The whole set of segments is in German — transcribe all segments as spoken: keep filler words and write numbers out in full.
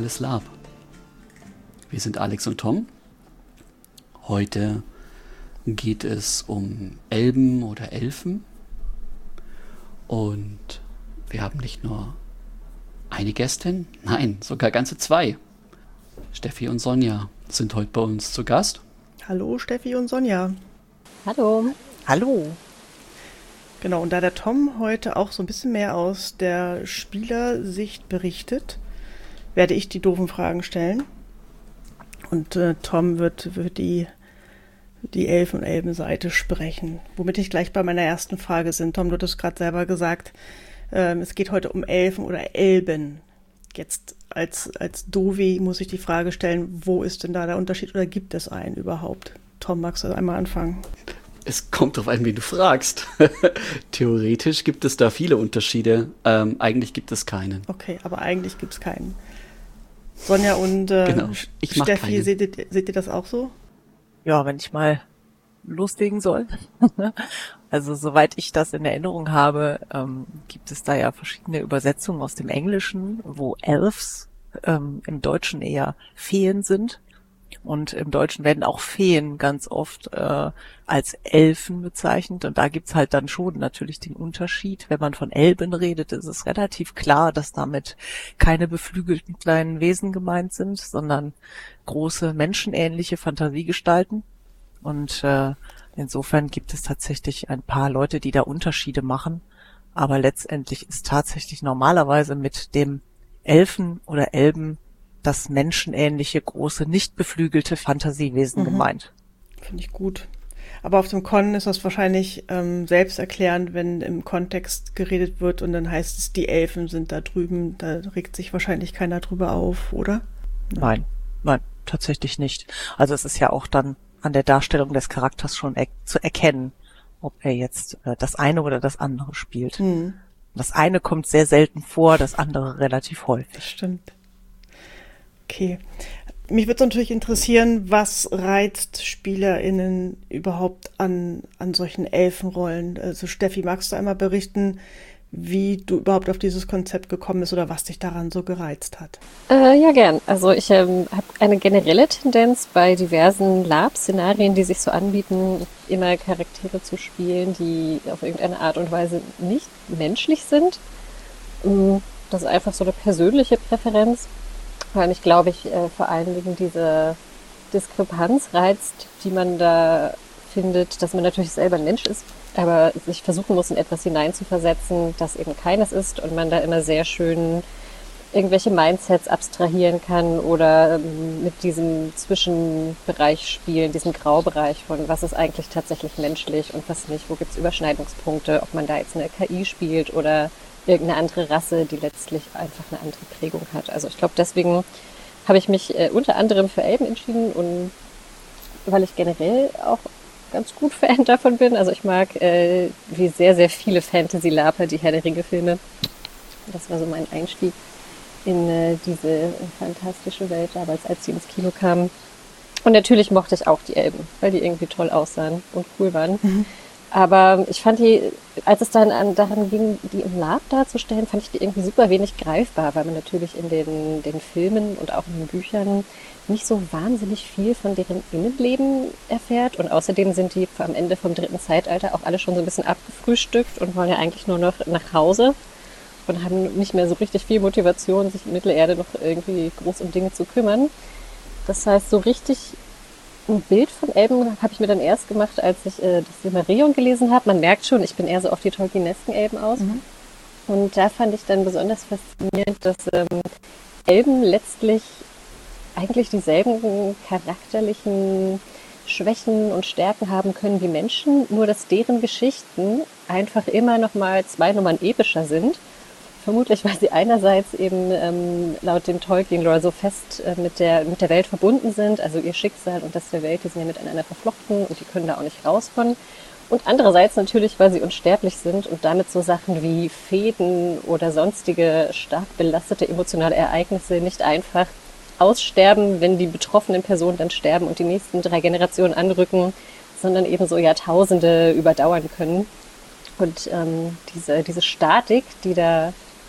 Digitales Lab. Wir sind Alex und Tom. Heute geht es um Elben oder Elfen. Und wir haben nicht nur eine Gästin, nein, sogar ganze zwei. Steffi und Sonja sind heute bei uns zu Gast. Hallo Steffi und Sonja. Hallo. Hallo. Genau, und da der Tom heute auch so ein bisschen mehr aus der Spielersicht berichtet, werde ich die doofen Fragen stellen. Und äh, Tom wird, wird die, die Elfen- und Elbenseite sprechen. Womit ich gleich bei meiner ersten Frage bin. Tom, du hattest gerade selber gesagt, ähm, es geht heute um Elfen oder Elben. Jetzt als, als Dovi muss ich die Frage stellen, wo ist denn da der Unterschied oder gibt es einen überhaupt? Tom, magst du einmal anfangen? Es kommt darauf an, wen du fragst. Theoretisch gibt es da viele Unterschiede. Ähm, eigentlich gibt es keinen. Okay, aber eigentlich gibt es keinen. Sonja und äh, genau. Ich mach Steffi, keinen. seht ihr, seht ihr das auch so? Ja, wenn ich mal loslegen soll. Also soweit ich das in Erinnerung habe, ähm, gibt es da ja verschiedene Übersetzungen aus dem Englischen, wo Elves ähm, im Deutschen eher Feen sind. Und im Deutschen werden auch Feen ganz oft äh, als Elfen bezeichnet. Und da gibt's halt dann schon natürlich den Unterschied. Wenn man von Elben redet, ist es relativ klar, dass damit keine beflügelten kleinen Wesen gemeint sind, sondern große menschenähnliche Fantasiegestalten. Und äh, insofern gibt es tatsächlich ein paar Leute, die da Unterschiede machen. Aber letztendlich ist tatsächlich normalerweise mit dem Elfen oder Elben das menschenähnliche, große, nicht beflügelte Fantasiewesen mhm. gemeint. Finde ich gut. Aber auf dem Con ist das wahrscheinlich ähm, selbsterklärend, wenn im Kontext geredet wird und dann heißt es, die Elfen sind da drüben. Da regt sich wahrscheinlich keiner drüber auf, oder? Ja. Nein, nein, tatsächlich nicht. Also es ist ja auch dann an der Darstellung des Charakters schon er- zu erkennen, ob er jetzt äh, das eine oder das andere spielt. Mhm. Das eine kommt sehr selten vor, das andere relativ häufig. Das stimmt. Okay. Mich würde natürlich interessieren, was reizt SpielerInnen überhaupt an, an solchen Elfenrollen? Also Steffi, magst du einmal berichten, wie du überhaupt auf dieses Konzept gekommen bist oder was dich daran so gereizt hat? Äh, ja, gern. Also ich ähm, habe eine generelle Tendenz bei diversen Lab-Szenarien, die sich so anbieten, immer Charaktere zu spielen, die auf irgendeine Art und Weise nicht menschlich sind. Das ist einfach so eine persönliche Präferenz. Weil mich, glaube ich, äh, vor allen Dingen diese Diskrepanz reizt, die man da findet, dass man natürlich selber ein Mensch ist, aber sich versuchen muss, in etwas hineinzuversetzen, das eben keines ist und man da immer sehr schön irgendwelche Mindsets abstrahieren kann oder ähm, mit diesem Zwischenbereich spielen, diesem Graubereich von was ist eigentlich tatsächlich menschlich und was nicht, wo gibt es Überschneidungspunkte, ob man da jetzt eine K I spielt oder irgendeine andere Rasse, die letztlich einfach eine andere Prägung hat. Also ich glaube, deswegen habe ich mich äh, unter anderem für Elben entschieden und weil ich generell auch ganz gut Fan davon bin. Also ich mag äh, wie sehr, sehr viele Fantasy-Laper, die Herr der Ringe-Filme. Das war so mein Einstieg in äh, diese fantastische Welt damals, als sie ins Kino kamen. Und natürlich mochte ich auch die Elben, weil die irgendwie toll aussahen und cool waren. Mhm. Aber ich fand die, als es dann an, daran ging, die im Lab darzustellen, fand ich die irgendwie super wenig greifbar, weil man natürlich in den, den Filmen und auch in den Büchern nicht so wahnsinnig viel von deren Innenleben erfährt. Und außerdem sind die am Ende vom dritten Zeitalter auch alle schon so ein bisschen abgefrühstückt und wollen ja eigentlich nur noch nach Hause und haben nicht mehr so richtig viel Motivation, sich in Mittelerde noch irgendwie groß um Dinge zu kümmern. Das heißt, so richtig ein Bild von Elben habe ich mir dann erst gemacht, als ich äh, das Silmarillion gelesen habe. Man merkt schon, ich bin eher so auf die Tolkienesken Elben aus. Mhm. Und da fand ich dann besonders faszinierend, dass ähm, Elben letztlich eigentlich dieselben charakterlichen Schwächen und Stärken haben können wie Menschen, nur dass deren Geschichten einfach immer noch mal zwei Nummern epischer sind. Vermutlich, weil sie einerseits eben ähm, laut dem Tolkien-Lore so fest äh, mit der mit der Welt verbunden sind, also ihr Schicksal und das der Welt, die sind ja miteinander verflochten und die können da auch nicht raus von. Und andererseits natürlich, weil sie unsterblich sind und damit so Sachen wie Fehden oder sonstige stark belastete emotionale Ereignisse nicht einfach aussterben, wenn die betroffenen Personen dann sterben und die nächsten drei Generationen anrücken, sondern eben so Jahrtausende überdauern können. Und ähm, diese, diese Statik, die da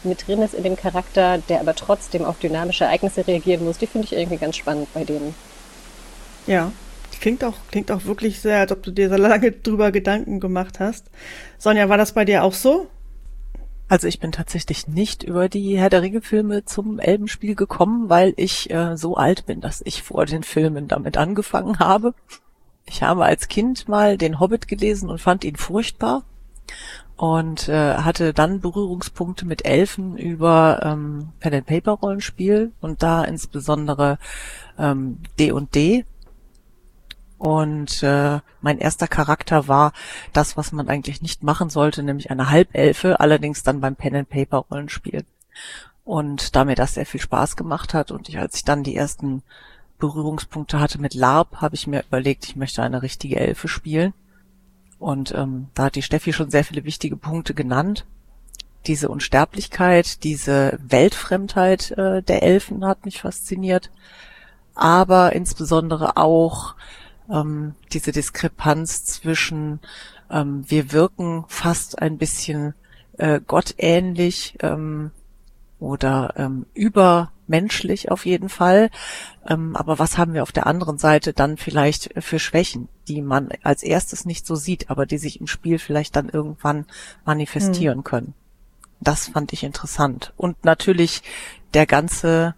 mit drin ist in dem Charakter, der aber trotzdem auf dynamische Ereignisse reagieren muss, die finde ich irgendwie ganz spannend bei denen. Ja, klingt auch, klingt auch wirklich sehr, als ob du dir so lange drüber Gedanken gemacht hast. Sonja, war das bei dir auch so? Also ich bin tatsächlich nicht über die Herr der Ringe-Filme zum Elbenspiel gekommen, weil ich äh, so alt bin, dass ich vor den Filmen damit angefangen habe. Ich habe als Kind mal den Hobbit gelesen und fand ihn furchtbar und äh, hatte dann Berührungspunkte mit Elfen über ähm, Pen-and-Paper-Rollenspiel und da insbesondere ähm, D und D. Und äh, mein erster Charakter war das, was man eigentlich nicht machen sollte, nämlich eine Halbelfe, allerdings dann beim Pen-and-Paper-Rollenspiel. Und da mir das sehr viel Spaß gemacht hat und ich, als ich dann die ersten Berührungspunkte hatte mit LARP, habe ich mir überlegt, ich möchte eine richtige Elfe spielen. Und ähm, da hat die Steffi schon sehr viele wichtige Punkte genannt. Diese Unsterblichkeit, diese Weltfremdheit äh, der Elfen hat mich fasziniert, aber insbesondere auch ähm, diese Diskrepanz zwischen ähm, wir wirken fast ein bisschen äh, gottähnlich ähm, oder ähm, übermenschlich auf jeden Fall, ähm, aber was haben wir auf der anderen Seite dann vielleicht für Schwächen, die man als erstes nicht so sieht, aber die sich im Spiel vielleicht dann irgendwann manifestieren mhm. können. Das fand ich interessant. Und natürlich der ganze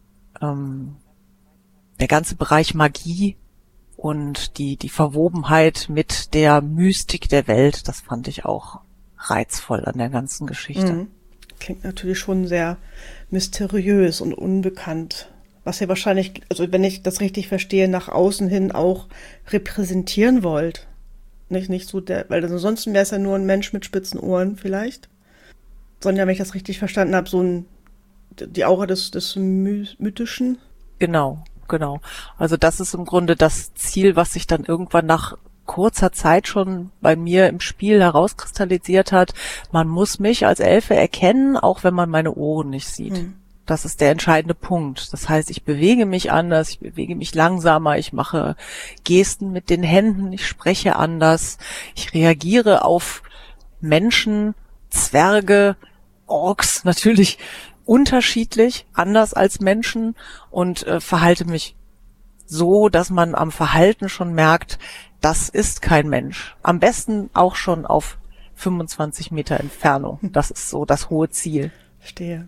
ähm, der ganze Bereich Magie und die die Verwobenheit mit der Mystik der Welt, das fand ich auch reizvoll an der ganzen Geschichte. Mhm. Klingt natürlich schon sehr mysteriös und unbekannt, was ihr wahrscheinlich, also wenn ich das richtig verstehe, nach außen hin auch repräsentieren wollt. Nicht, nicht so der, weil ansonsten wäre es ja nur ein Mensch mit spitzen Ohren vielleicht. Sondern, wenn ich das richtig verstanden habe, so ein, die Aura des, des My- Mythischen. Genau, genau. Also das ist im Grunde das Ziel, was sich dann irgendwann nach kurzer Zeit schon bei mir im Spiel herauskristallisiert hat. Man muss mich als Elfe erkennen, auch wenn man meine Ohren nicht sieht. Hm. Das ist der entscheidende Punkt. Das heißt, ich bewege mich anders, ich bewege mich langsamer, ich mache Gesten mit den Händen, ich spreche anders, ich reagiere auf Menschen, Zwerge, Orks natürlich unterschiedlich, anders als Menschen und äh, verhalte mich so, dass man am Verhalten schon merkt, das ist kein Mensch. Am besten auch schon auf fünfundzwanzig Meter Entfernung. Das ist so das hohe Ziel. Verstehe.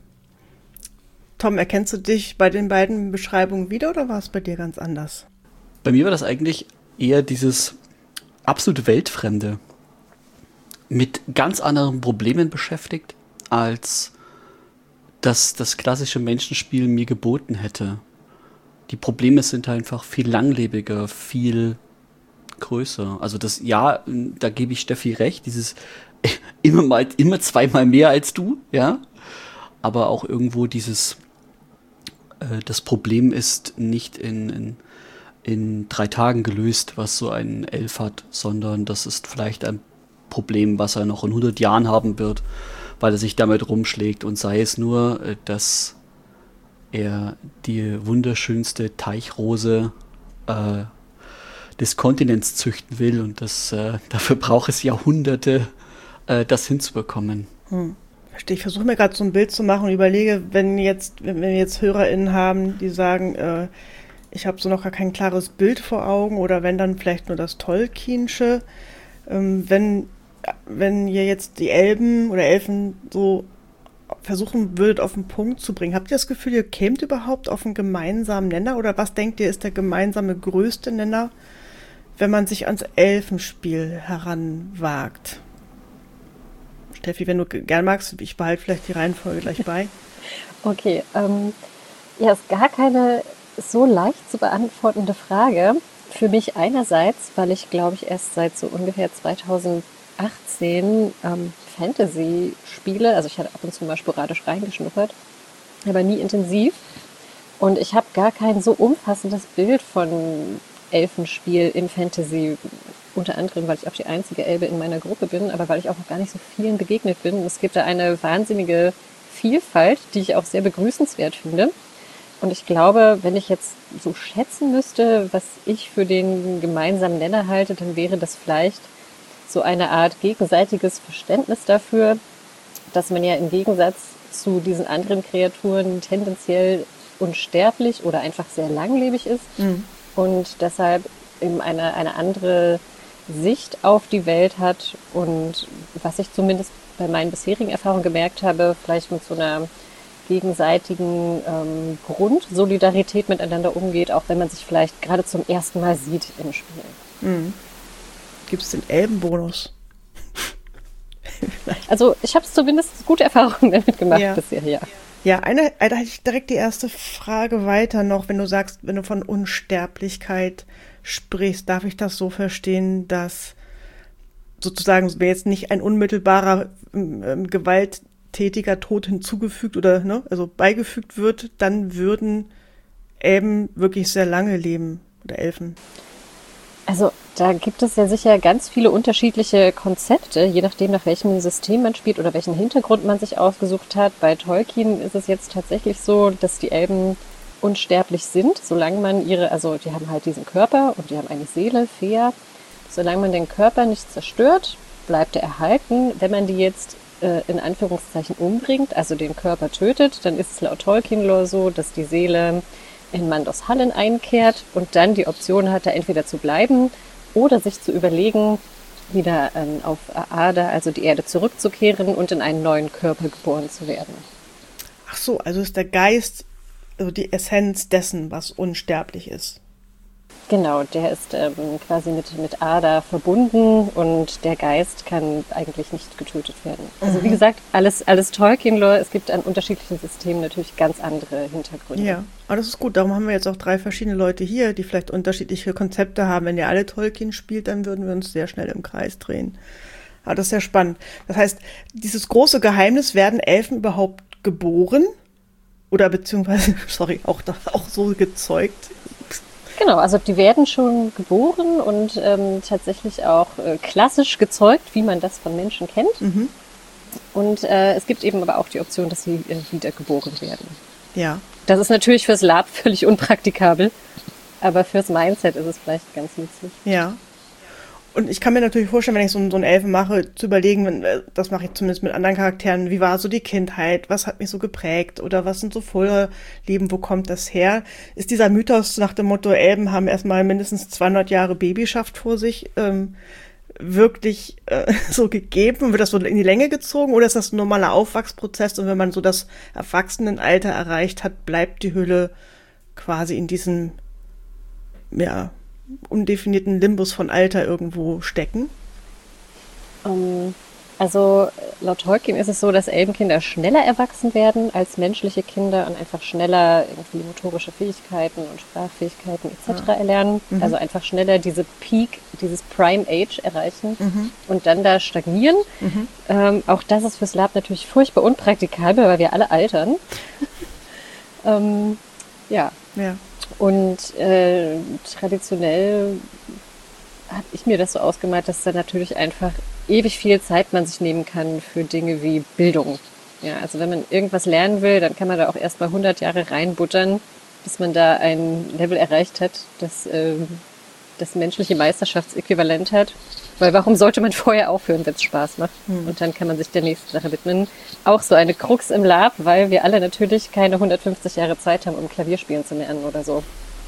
Tom, erkennst du dich bei den beiden Beschreibungen wieder oder war es bei dir ganz anders? Bei mir war das eigentlich eher dieses absolute Weltfremde. Mit ganz anderen Problemen beschäftigt, als das das klassische Menschenspiel mir geboten hätte. Die Probleme sind einfach viel langlebiger, viel größer. Also das, ja, da gebe ich Steffi recht, dieses immer mal, immer zweimal mehr als du, ja. Aber auch irgendwo dieses, äh, das Problem ist nicht in, in, in drei Tagen gelöst, was so ein Elf hat, sondern das ist vielleicht ein Problem, was er noch in hundert Jahren haben wird, weil er sich damit rumschlägt und sei es nur, dass er die wunderschönste Teichrose äh, des Kontinents züchten will und das, äh, dafür braucht es Jahrhunderte, äh, das hinzubekommen. Hm. Verstehe. Ich versuche mir gerade so ein Bild zu machen und überlege, wenn jetzt, wenn wir jetzt HörerInnen haben, die sagen, äh, ich habe so noch gar kein klares Bild vor Augen oder wenn dann vielleicht nur das Tolkienische, ähm, wenn wenn ihr jetzt die Elben oder Elfen so versuchen würdet, auf den Punkt zu bringen, habt ihr das Gefühl, ihr kämt überhaupt auf einen gemeinsamen Nenner? Oder was denkt ihr, ist der gemeinsame größte Nenner, wenn man sich ans Elfenspiel heranwagt? Steffi, wenn du gern magst, ich behalte vielleicht die Reihenfolge gleich bei. Okay, ähm, ja, ist gar keine so leicht zu beantwortende Frage. Für mich einerseits, weil ich, glaube ich, erst seit so ungefähr zweitausendachtzehn ähm, Fantasy-Spiele, also ich hatte ab und zu mal sporadisch reingeschnuppert, aber nie intensiv. Und ich habe gar kein so umfassendes Bild von Elfenspiel im Fantasy, unter anderem, weil ich auch die einzige Elbe in meiner Gruppe bin, aber weil ich auch noch gar nicht so vielen begegnet bin. Es gibt da eine wahnsinnige Vielfalt, die ich auch sehr begrüßenswert finde. Und ich glaube, wenn ich jetzt so schätzen müsste, was ich für den gemeinsamen Nenner halte, dann wäre das vielleicht so eine Art gegenseitiges Verständnis dafür, dass man ja im Gegensatz zu diesen anderen Kreaturen tendenziell unsterblich oder einfach sehr langlebig ist mhm. und deshalb eben eine, eine andere Sicht auf die Welt hat und was ich zumindest bei meinen bisherigen Erfahrungen gemerkt habe, vielleicht mit so einer gegenseitigen ähm, Grundsolidarität miteinander umgeht, auch wenn man sich vielleicht gerade zum ersten Mal sieht im Spiel. Mhm. Gibt es den Elbenbonus? Also ich habe zumindest gute Erfahrungen damit gemacht ja. bisher, ja. Ja, eine, da hätte ich direkt die erste Frage weiter noch, wenn du sagst, wenn du von Unsterblichkeit sprichst, darf ich das so verstehen, dass sozusagen, wer jetzt nicht ein unmittelbarer ähm, gewalttätiger Tod hinzugefügt oder ne, also beigefügt wird, dann würden Elben wirklich sehr lange leben oder Elfen? Also da gibt es ja sicher ganz viele unterschiedliche Konzepte, je nachdem, nach welchem System man spielt oder welchen Hintergrund man sich ausgesucht hat. Bei Tolkien ist es jetzt tatsächlich so, dass die Elben unsterblich sind, solange man ihre, also die haben halt diesen Körper und die haben eine Seele, Fea. Solange man den Körper nicht zerstört, bleibt er erhalten. Wenn man die jetzt äh, in Anführungszeichen umbringt, also den Körper tötet, dann ist es laut Tolkien-Lore so, dass die Seele in Mandos Hallen einkehrt und dann die Option hat, da entweder zu bleiben oder sich zu überlegen, wieder ähm, auf Aada, also die Erde, zurückzukehren und in einen neuen Körper geboren zu werden. Ach so, also ist der Geist, also die Essenz dessen, was unsterblich ist. Genau, der ist ähm, quasi mit, mit Aada verbunden und der Geist kann eigentlich nicht getötet werden. Also mhm. wie gesagt, alles, alles Tolkien-Lore. Es gibt an unterschiedlichen Systemen natürlich ganz andere Hintergründe. Ja, aber das ist gut. Darum haben wir jetzt auch drei verschiedene Leute hier, die vielleicht unterschiedliche Konzepte haben. Wenn ihr alle Tolkien spielt, dann würden wir uns sehr schnell im Kreis drehen. Aber das ist sehr spannend. Das heißt, dieses große Geheimnis, werden Elfen überhaupt geboren? Oder beziehungsweise, sorry, auch, auch so gezeugt? Genau, also die werden schon geboren und ähm, tatsächlich auch äh, klassisch gezeugt, wie man das von Menschen kennt. Mhm. Und äh, es gibt eben aber auch die Option, dass sie äh, wieder geboren werden. Ja. Das ist natürlich fürs Lab völlig unpraktikabel, aber fürs Mindset ist es vielleicht ganz nützlich. Ja. Und ich kann mir natürlich vorstellen, wenn ich so, so einen Elfen mache, zu überlegen, das mache ich zumindest mit anderen Charakteren, wie war so die Kindheit, was hat mich so geprägt oder was sind so Vorleben, wo kommt das her? Ist dieser Mythos nach dem Motto, Elben haben erstmal mindestens zweihundert Jahre Babyschaft vor sich, ähm, wirklich äh, so gegeben? Wird das so in die Länge gezogen oder ist das ein normaler Aufwachsprozess und wenn man so das Erwachsenenalter erreicht hat, bleibt die Hülle quasi in diesem, ja, undefinierten Limbus von Alter irgendwo stecken? Um, also laut Tolkien ist es so, dass Elbenkinder schneller erwachsen werden als menschliche Kinder und einfach schneller irgendwie motorische Fähigkeiten und Sprachfähigkeiten et cetera ja. erlernen. Mhm. Also einfach schneller diese Peak, dieses Prime Age erreichen mhm. und dann da stagnieren. Mhm. Ähm, auch das ist fürs Lab natürlich furchtbar unpraktikabel, weil wir alle altern. ähm, ja. Ja. Und äh, traditionell habe ich mir das so ausgemalt, dass da natürlich einfach ewig viel Zeit man sich nehmen kann für Dinge wie Bildung. Ja, also wenn man irgendwas lernen will, dann kann man da auch erstmal hundert Jahre reinbuttern, bis man da ein Level erreicht hat, das äh, das menschliche Meisterschaftsäquivalent hat. Weil warum sollte man vorher aufhören, wenn es Spaß macht? Hm. Und dann kann man sich der nächsten Sache widmen. Auch so eine Krux im Lab, weil wir alle natürlich keine hundertfünfzig Jahre Zeit haben, um Klavier spielen zu lernen oder so.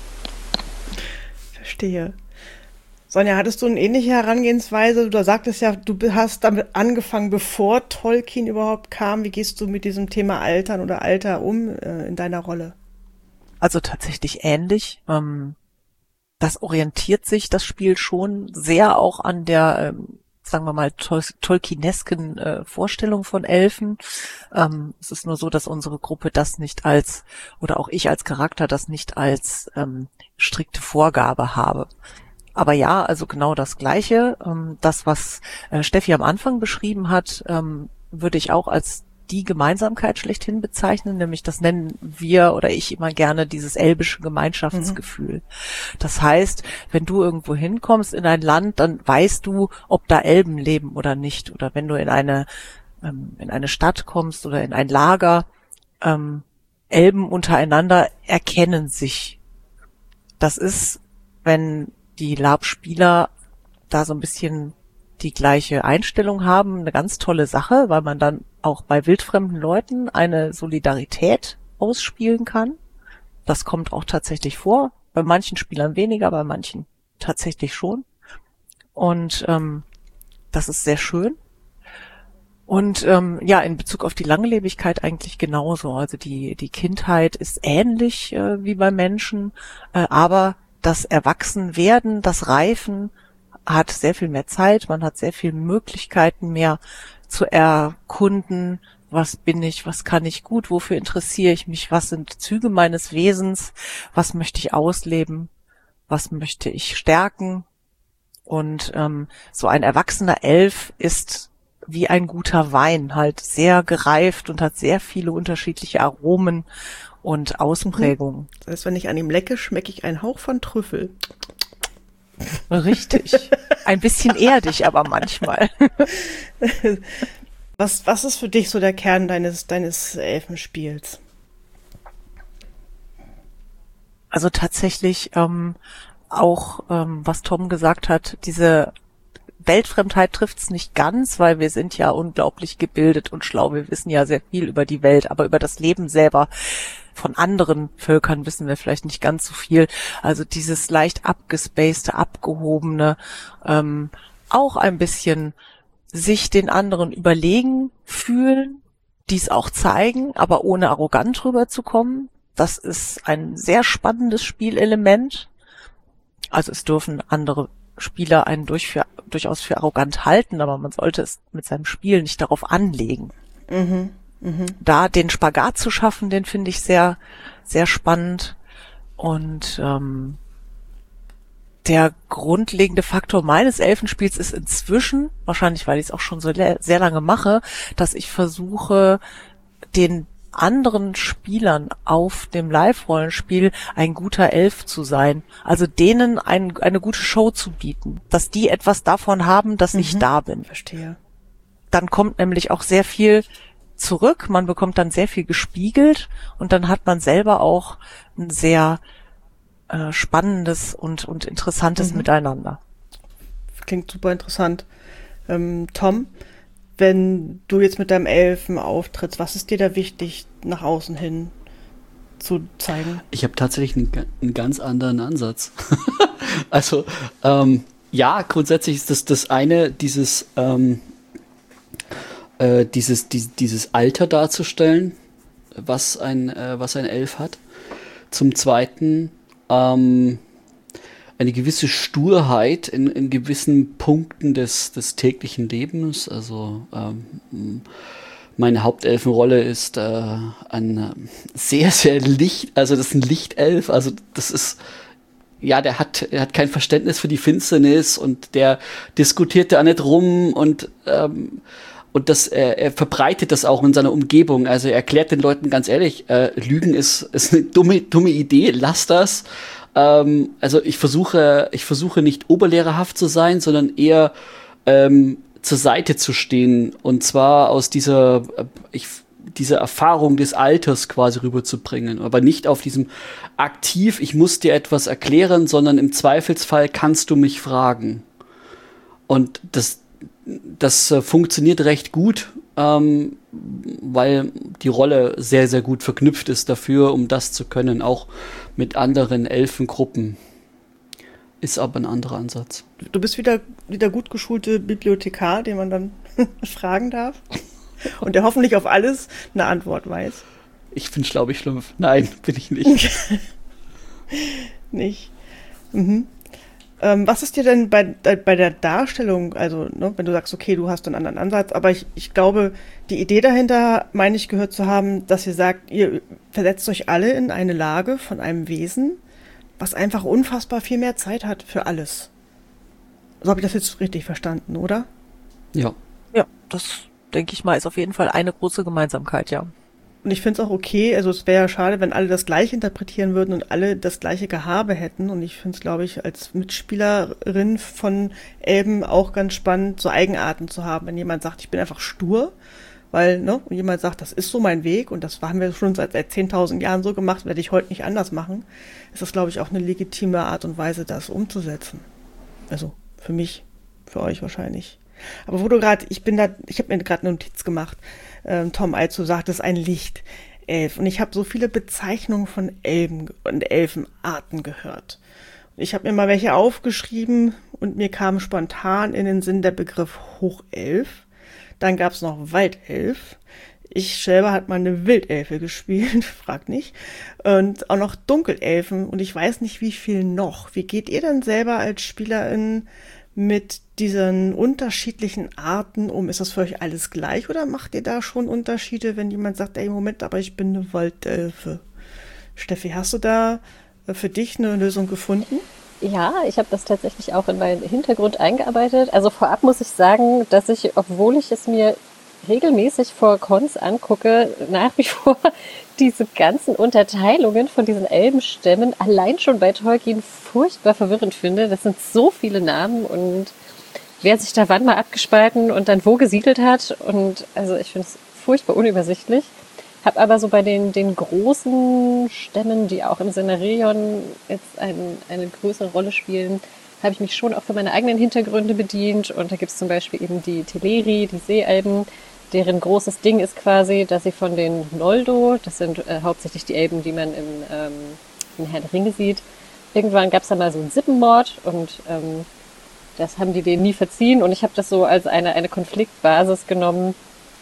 Verstehe. Sonja, hattest du eine ähnliche Herangehensweise? Du sagtest ja, du hast damit angefangen, bevor Tolkien überhaupt kam. Wie gehst du mit diesem Thema Altern oder Alter um äh, in deiner Rolle? Also tatsächlich ähnlich. Ähm Das orientiert sich, das Spiel, schon sehr auch an der, ähm, sagen wir mal, Tol- Tolkienesken äh, Vorstellung von Elfen. Ähm, es ist nur so, dass unsere Gruppe das nicht als, oder auch ich als Charakter das nicht als ähm, strikte Vorgabe habe. Aber ja, also genau das Gleiche. Ähm, das, was äh, Steffi am Anfang beschrieben hat, ähm, würde ich auch als die Gemeinsamkeit schlechthin bezeichnen, nämlich das nennen wir oder ich immer gerne dieses elbische Gemeinschaftsgefühl. Mhm. Das heißt, wenn du irgendwo hinkommst in ein Land, dann weißt du, ob da Elben leben oder nicht. Oder wenn du in eine ähm, in eine Stadt kommst oder in ein Lager, ähm, Elben untereinander erkennen sich. Das ist, wenn die Lab-Spieler da so ein bisschen die gleiche Einstellung haben, eine ganz tolle Sache, weil man dann auch bei wildfremden Leuten eine Solidarität ausspielen kann. Das kommt auch tatsächlich vor. Bei manchen Spielern weniger, bei manchen tatsächlich schon. Und ähm, das ist sehr schön. Und ähm, ja, in Bezug auf die Langlebigkeit eigentlich genauso. Also die die Kindheit ist ähnlich äh, wie bei Menschen, äh, aber das Erwachsenwerden, das Reifen hat sehr viel mehr Zeit. Man hat sehr viele Möglichkeiten mehr zu erkunden. Was bin ich? Was kann ich gut? Wofür interessiere ich mich? Was sind Züge meines Wesens? Was möchte ich ausleben? Was möchte ich stärken? Und ähm, so ein erwachsener Elf ist wie ein guter Wein, halt sehr gereift und hat sehr viele unterschiedliche Aromen und Ausprägungen. Das heißt, wenn ich an ihm lecke, schmecke ich einen Hauch von Trüffel. Richtig. Ein bisschen erdig, aber manchmal. Was, was ist für dich so der Kern deines, deines Elfenspiels? Also tatsächlich ähm, auch, ähm, was Tom gesagt hat, diese Weltfremdheit trifft's nicht ganz, weil wir sind ja unglaublich gebildet und schlau. Wir wissen ja sehr viel über die Welt, aber über das Leben selber von anderen Völkern wissen wir vielleicht nicht ganz so viel. Also dieses leicht abgespacede, abgehobene, ähm, auch ein bisschen sich den anderen überlegen fühlen, dies auch zeigen, aber ohne arrogant rüberzukommen. Das ist ein sehr spannendes Spielelement. Also es dürfen andere Spieler einen durch für, durchaus für arrogant halten, aber man sollte es mit seinem Spiel nicht darauf anlegen. Mhm, mh. Da den Spagat zu schaffen, den finde ich sehr, sehr spannend. Und ähm, der grundlegende Faktor meines Elfenspiels ist inzwischen, wahrscheinlich weil ich es auch schon so le- sehr lange mache, dass ich versuche, den anderen Spielern auf dem Live-Rollenspiel ein guter Elf zu sein. Also denen ein, eine gute Show zu bieten. Dass die etwas davon haben, dass Mhm. ich da bin. Verstehe. Dann kommt nämlich auch sehr viel zurück. Man bekommt dann sehr viel gespiegelt und dann hat man selber auch ein sehr äh, spannendes und, und interessantes Mhm. Miteinander. Klingt super interessant. Ähm, Tom, wenn du jetzt mit deinem Elfen auftrittst, was ist dir da wichtig, nach außen hin zu zeigen? Ich habe tatsächlich einen, ga- einen ganz anderen Ansatz. Also, ähm, ja, grundsätzlich ist das das eine, dieses, ähm, äh, dieses, dies, dieses Alter darzustellen, was ein, äh, was ein Elf hat. Zum Zweiten, ähm, eine gewisse Sturheit in, in gewissen Punkten des, des täglichen Lebens. Also ähm, meine Hauptelfenrolle ist äh, ein sehr, sehr Licht, also das ist ein Lichtelf, also das ist, ja, der hat, der hat kein Verständnis für die Finsternis und der diskutiert da nicht rum und ähm, und das, er, er verbreitet das auch in seiner Umgebung. Also er erklärt den Leuten ganz ehrlich, äh, Lügen ist, ist eine dumme, dumme Idee, lass das. Ähm, also ich versuche, ich versuche nicht oberlehrerhaft zu sein, sondern eher ähm, zur Seite zu stehen. Und zwar aus dieser, äh, ich, dieser Erfahrung des Alters quasi rüberzubringen. Aber nicht auf diesem aktiv, ich muss dir etwas erklären, sondern im Zweifelsfall kannst du mich fragen. Und das Das äh, funktioniert recht gut, ähm, weil die Rolle sehr, sehr gut verknüpft ist dafür, um das zu können, auch mit anderen Elfengruppen. Ist aber ein anderer Ansatz. Du bist wieder, wieder gut geschulte Bibliothekar, den man dann fragen darf und der hoffentlich auf alles eine Antwort weiß. Ich bin schlau, ich schlumpf. Nein, bin ich nicht. Nicht. Mhm. Ähm, was ist dir denn bei, bei der Darstellung, also ne, wenn du sagst, okay, du hast einen anderen Ansatz, aber ich, ich glaube, die Idee dahinter, meine ich, gehört zu haben, dass ihr sagt, ihr versetzt euch alle in eine Lage von einem Wesen, was einfach unfassbar viel mehr Zeit hat für alles. So habe ich das jetzt richtig verstanden, oder? Ja. Ja, das denke ich mal, ist auf jeden Fall eine große Gemeinsamkeit, ja. Und ich finde es auch okay, also es wäre ja schade, wenn alle das Gleiche interpretieren würden und alle das gleiche Gehabe hätten. Und ich finde es, glaube ich, als Mitspielerin von Elben auch ganz spannend, so Eigenarten zu haben. Wenn jemand sagt, ich bin einfach stur, weil, ne, und jemand sagt, das ist so mein Weg und das haben wir schon seit, seit zehntausend Jahren so gemacht, werde ich heute nicht anders machen, ist das, glaube ich, auch eine legitime Art und Weise, das umzusetzen. Also für mich, für euch wahrscheinlich Aber wo du gerade, ich bin da, ich habe mir gerade eine Notiz gemacht. Ähm, Tom Alzo sagt, es ist ein Lichtelf. Und ich habe so viele Bezeichnungen von Elben und Elfenarten gehört. Ich habe mir mal welche aufgeschrieben und mir kam spontan in den Sinn der Begriff Hochelf. Dann gab es noch Waldelf. Ich selber hat mal eine Wildelfe gespielt, frag nicht. Und auch noch Dunkelelfen und ich weiß nicht, wie viel noch. Wie geht ihr denn selber als Spielerin mit diesen unterschiedlichen Arten um? Ist das für euch alles gleich oder macht ihr da schon Unterschiede, wenn jemand sagt, ey, Moment, aber ich bin eine Waldelfe? Steffi, hast du da für dich eine Lösung gefunden? Ja, ich habe das tatsächlich auch in meinen Hintergrund eingearbeitet. Also vorab muss ich sagen, dass ich, obwohl ich es mir regelmäßig vor Cons angucke, nach wie vor diese ganzen Unterteilungen von diesen Elbenstämmen allein schon bei Tolkien furchtbar verwirrend finde. Das sind so viele Namen und wer sich da wann mal abgespalten und dann wo gesiedelt hat. Und also ich finde es furchtbar unübersichtlich. Habe aber so bei den, den großen Stämmen, die auch im Silmarillion jetzt ein, eine größere Rolle spielen, habe ich mich schon auch für meine eigenen Hintergründe bedient. Und da gibt es zum Beispiel eben die Teleri, die Seeelben, deren großes Ding ist quasi, dass sie von den Noldo, das sind äh, hauptsächlich die Elben, die man im, ähm, in Herr der Ringe sieht, irgendwann gab es da mal so einen Sippenmord und ähm, das haben die denen nie verziehen. Und ich habe das so als eine, eine Konfliktbasis genommen.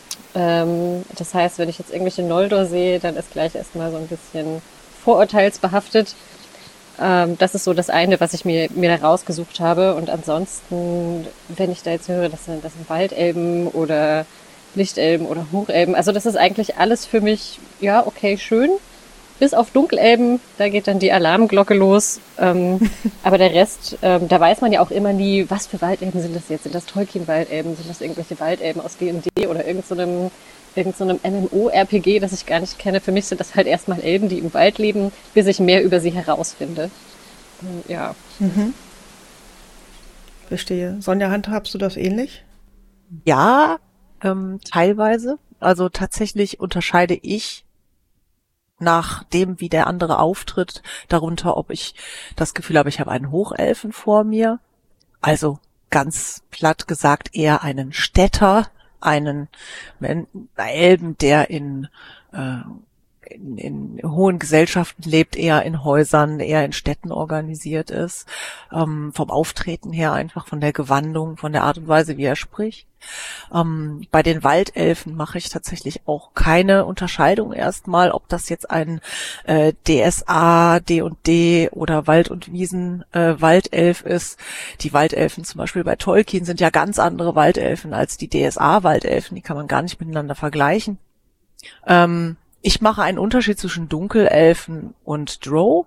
Ähm, das heißt, wenn ich jetzt irgendwelche Noldor sehe, dann ist gleich erstmal so ein bisschen vorurteilsbehaftet. Ähm, das ist so das eine, was ich mir, mir da rausgesucht habe. Und ansonsten, wenn ich da jetzt höre, das sind, das sind Waldelben oder Lichtelben oder Hochelben. Also das ist eigentlich alles für mich, ja, okay, schön. Bis auf Dunkelelben, da geht dann die Alarmglocke los. Ähm, aber der Rest, ähm, da weiß man ja auch immer nie, was für Waldelben sind das jetzt? Sind das Tolkien-Waldelben? Sind das irgendwelche Waldelben aus D und D oder irgend so einem, irgend so einem MMO-R P G, das ich gar nicht kenne? Für mich sind das halt erstmal Elben, die im Wald leben, bis ich mehr über sie herausfinde. Ähm, ja. Mhm. Verstehe. Sonja, handhabst du das ähnlich? Ja, ähm, teilweise. Also tatsächlich unterscheide ich nach dem, wie der andere auftritt, darunter, ob ich das Gefühl habe, ich habe einen Hochelfen vor mir. Also ganz platt gesagt eher einen Städter, einen Elben, der in, äh, in, in hohen Gesellschaften lebt, eher in Häusern, eher in Städten organisiert ist. Ähm, vom Auftreten her einfach, von der Gewandung, von der Art und Weise, wie er spricht. Ähm, bei den Waldelfen mache ich tatsächlich auch keine Unterscheidung erstmal, ob das jetzt ein äh, D S A, D und D oder Wald- und Wiesen äh, Waldelf ist. Die Waldelfen zum Beispiel bei Tolkien sind ja ganz andere Waldelfen als die D S A Waldelfen, die kann man gar nicht miteinander vergleichen. Ähm, ich mache einen Unterschied zwischen Dunkelelfen und Drow.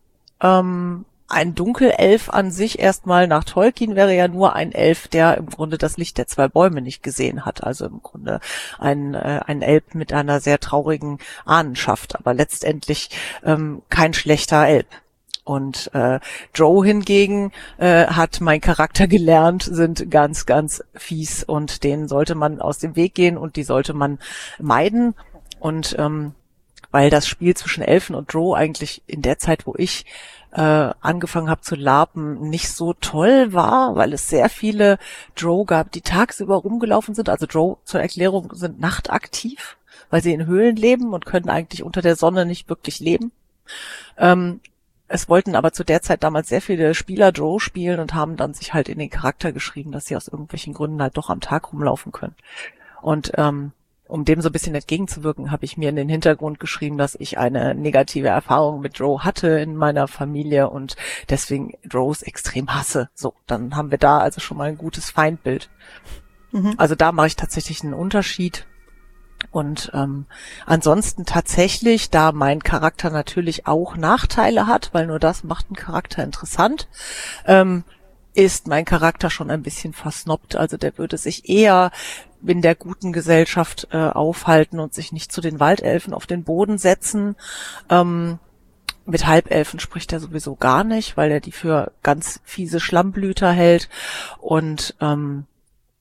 Ähm, Ein Dunkelelf an sich erstmal nach Tolkien wäre ja nur ein Elf, der im Grunde das Licht der zwei Bäume nicht gesehen hat. Also im Grunde ein, äh, ein Elb mit einer sehr traurigen Ahnenschaft, aber letztendlich ähm, kein schlechter Elb. Und äh, Drow hingegen äh, hat mein Charakter gelernt, sind ganz, ganz fies und denen sollte man aus dem Weg gehen und die sollte man meiden. Und ähm, weil das Spiel zwischen Elfen und Drow eigentlich in der Zeit, wo ich äh, angefangen habe zu larpen, nicht so toll war, weil es sehr viele Drow gab, die tagsüber rumgelaufen sind. Also Drow, zur Erklärung, sind nachtaktiv, weil sie in Höhlen leben und können eigentlich unter der Sonne nicht wirklich leben. Ähm, es wollten aber zu der Zeit damals sehr viele Spieler Drow spielen und haben dann sich halt in den Charakter geschrieben, dass sie aus irgendwelchen Gründen halt doch am Tag rumlaufen können. Und ähm, um dem so ein bisschen entgegenzuwirken, habe ich mir in den Hintergrund geschrieben, dass ich eine negative Erfahrung mit Drow hatte in meiner Familie und deswegen Drows extrem hasse. So, dann haben wir da also schon mal ein gutes Feindbild. Mhm. Also da mache ich tatsächlich einen Unterschied. Und ähm, ansonsten tatsächlich, da mein Charakter natürlich auch Nachteile hat, weil nur das macht einen Charakter interessant, ähm, ist mein Charakter schon ein bisschen versnobbt. Also der würde sich eher in der guten Gesellschaft äh, aufhalten und sich nicht zu den Waldelfen auf den Boden setzen. Ähm, mit Halbelfen spricht er sowieso gar nicht, weil er die für ganz fiese Schlammblüter hält. Und ähm,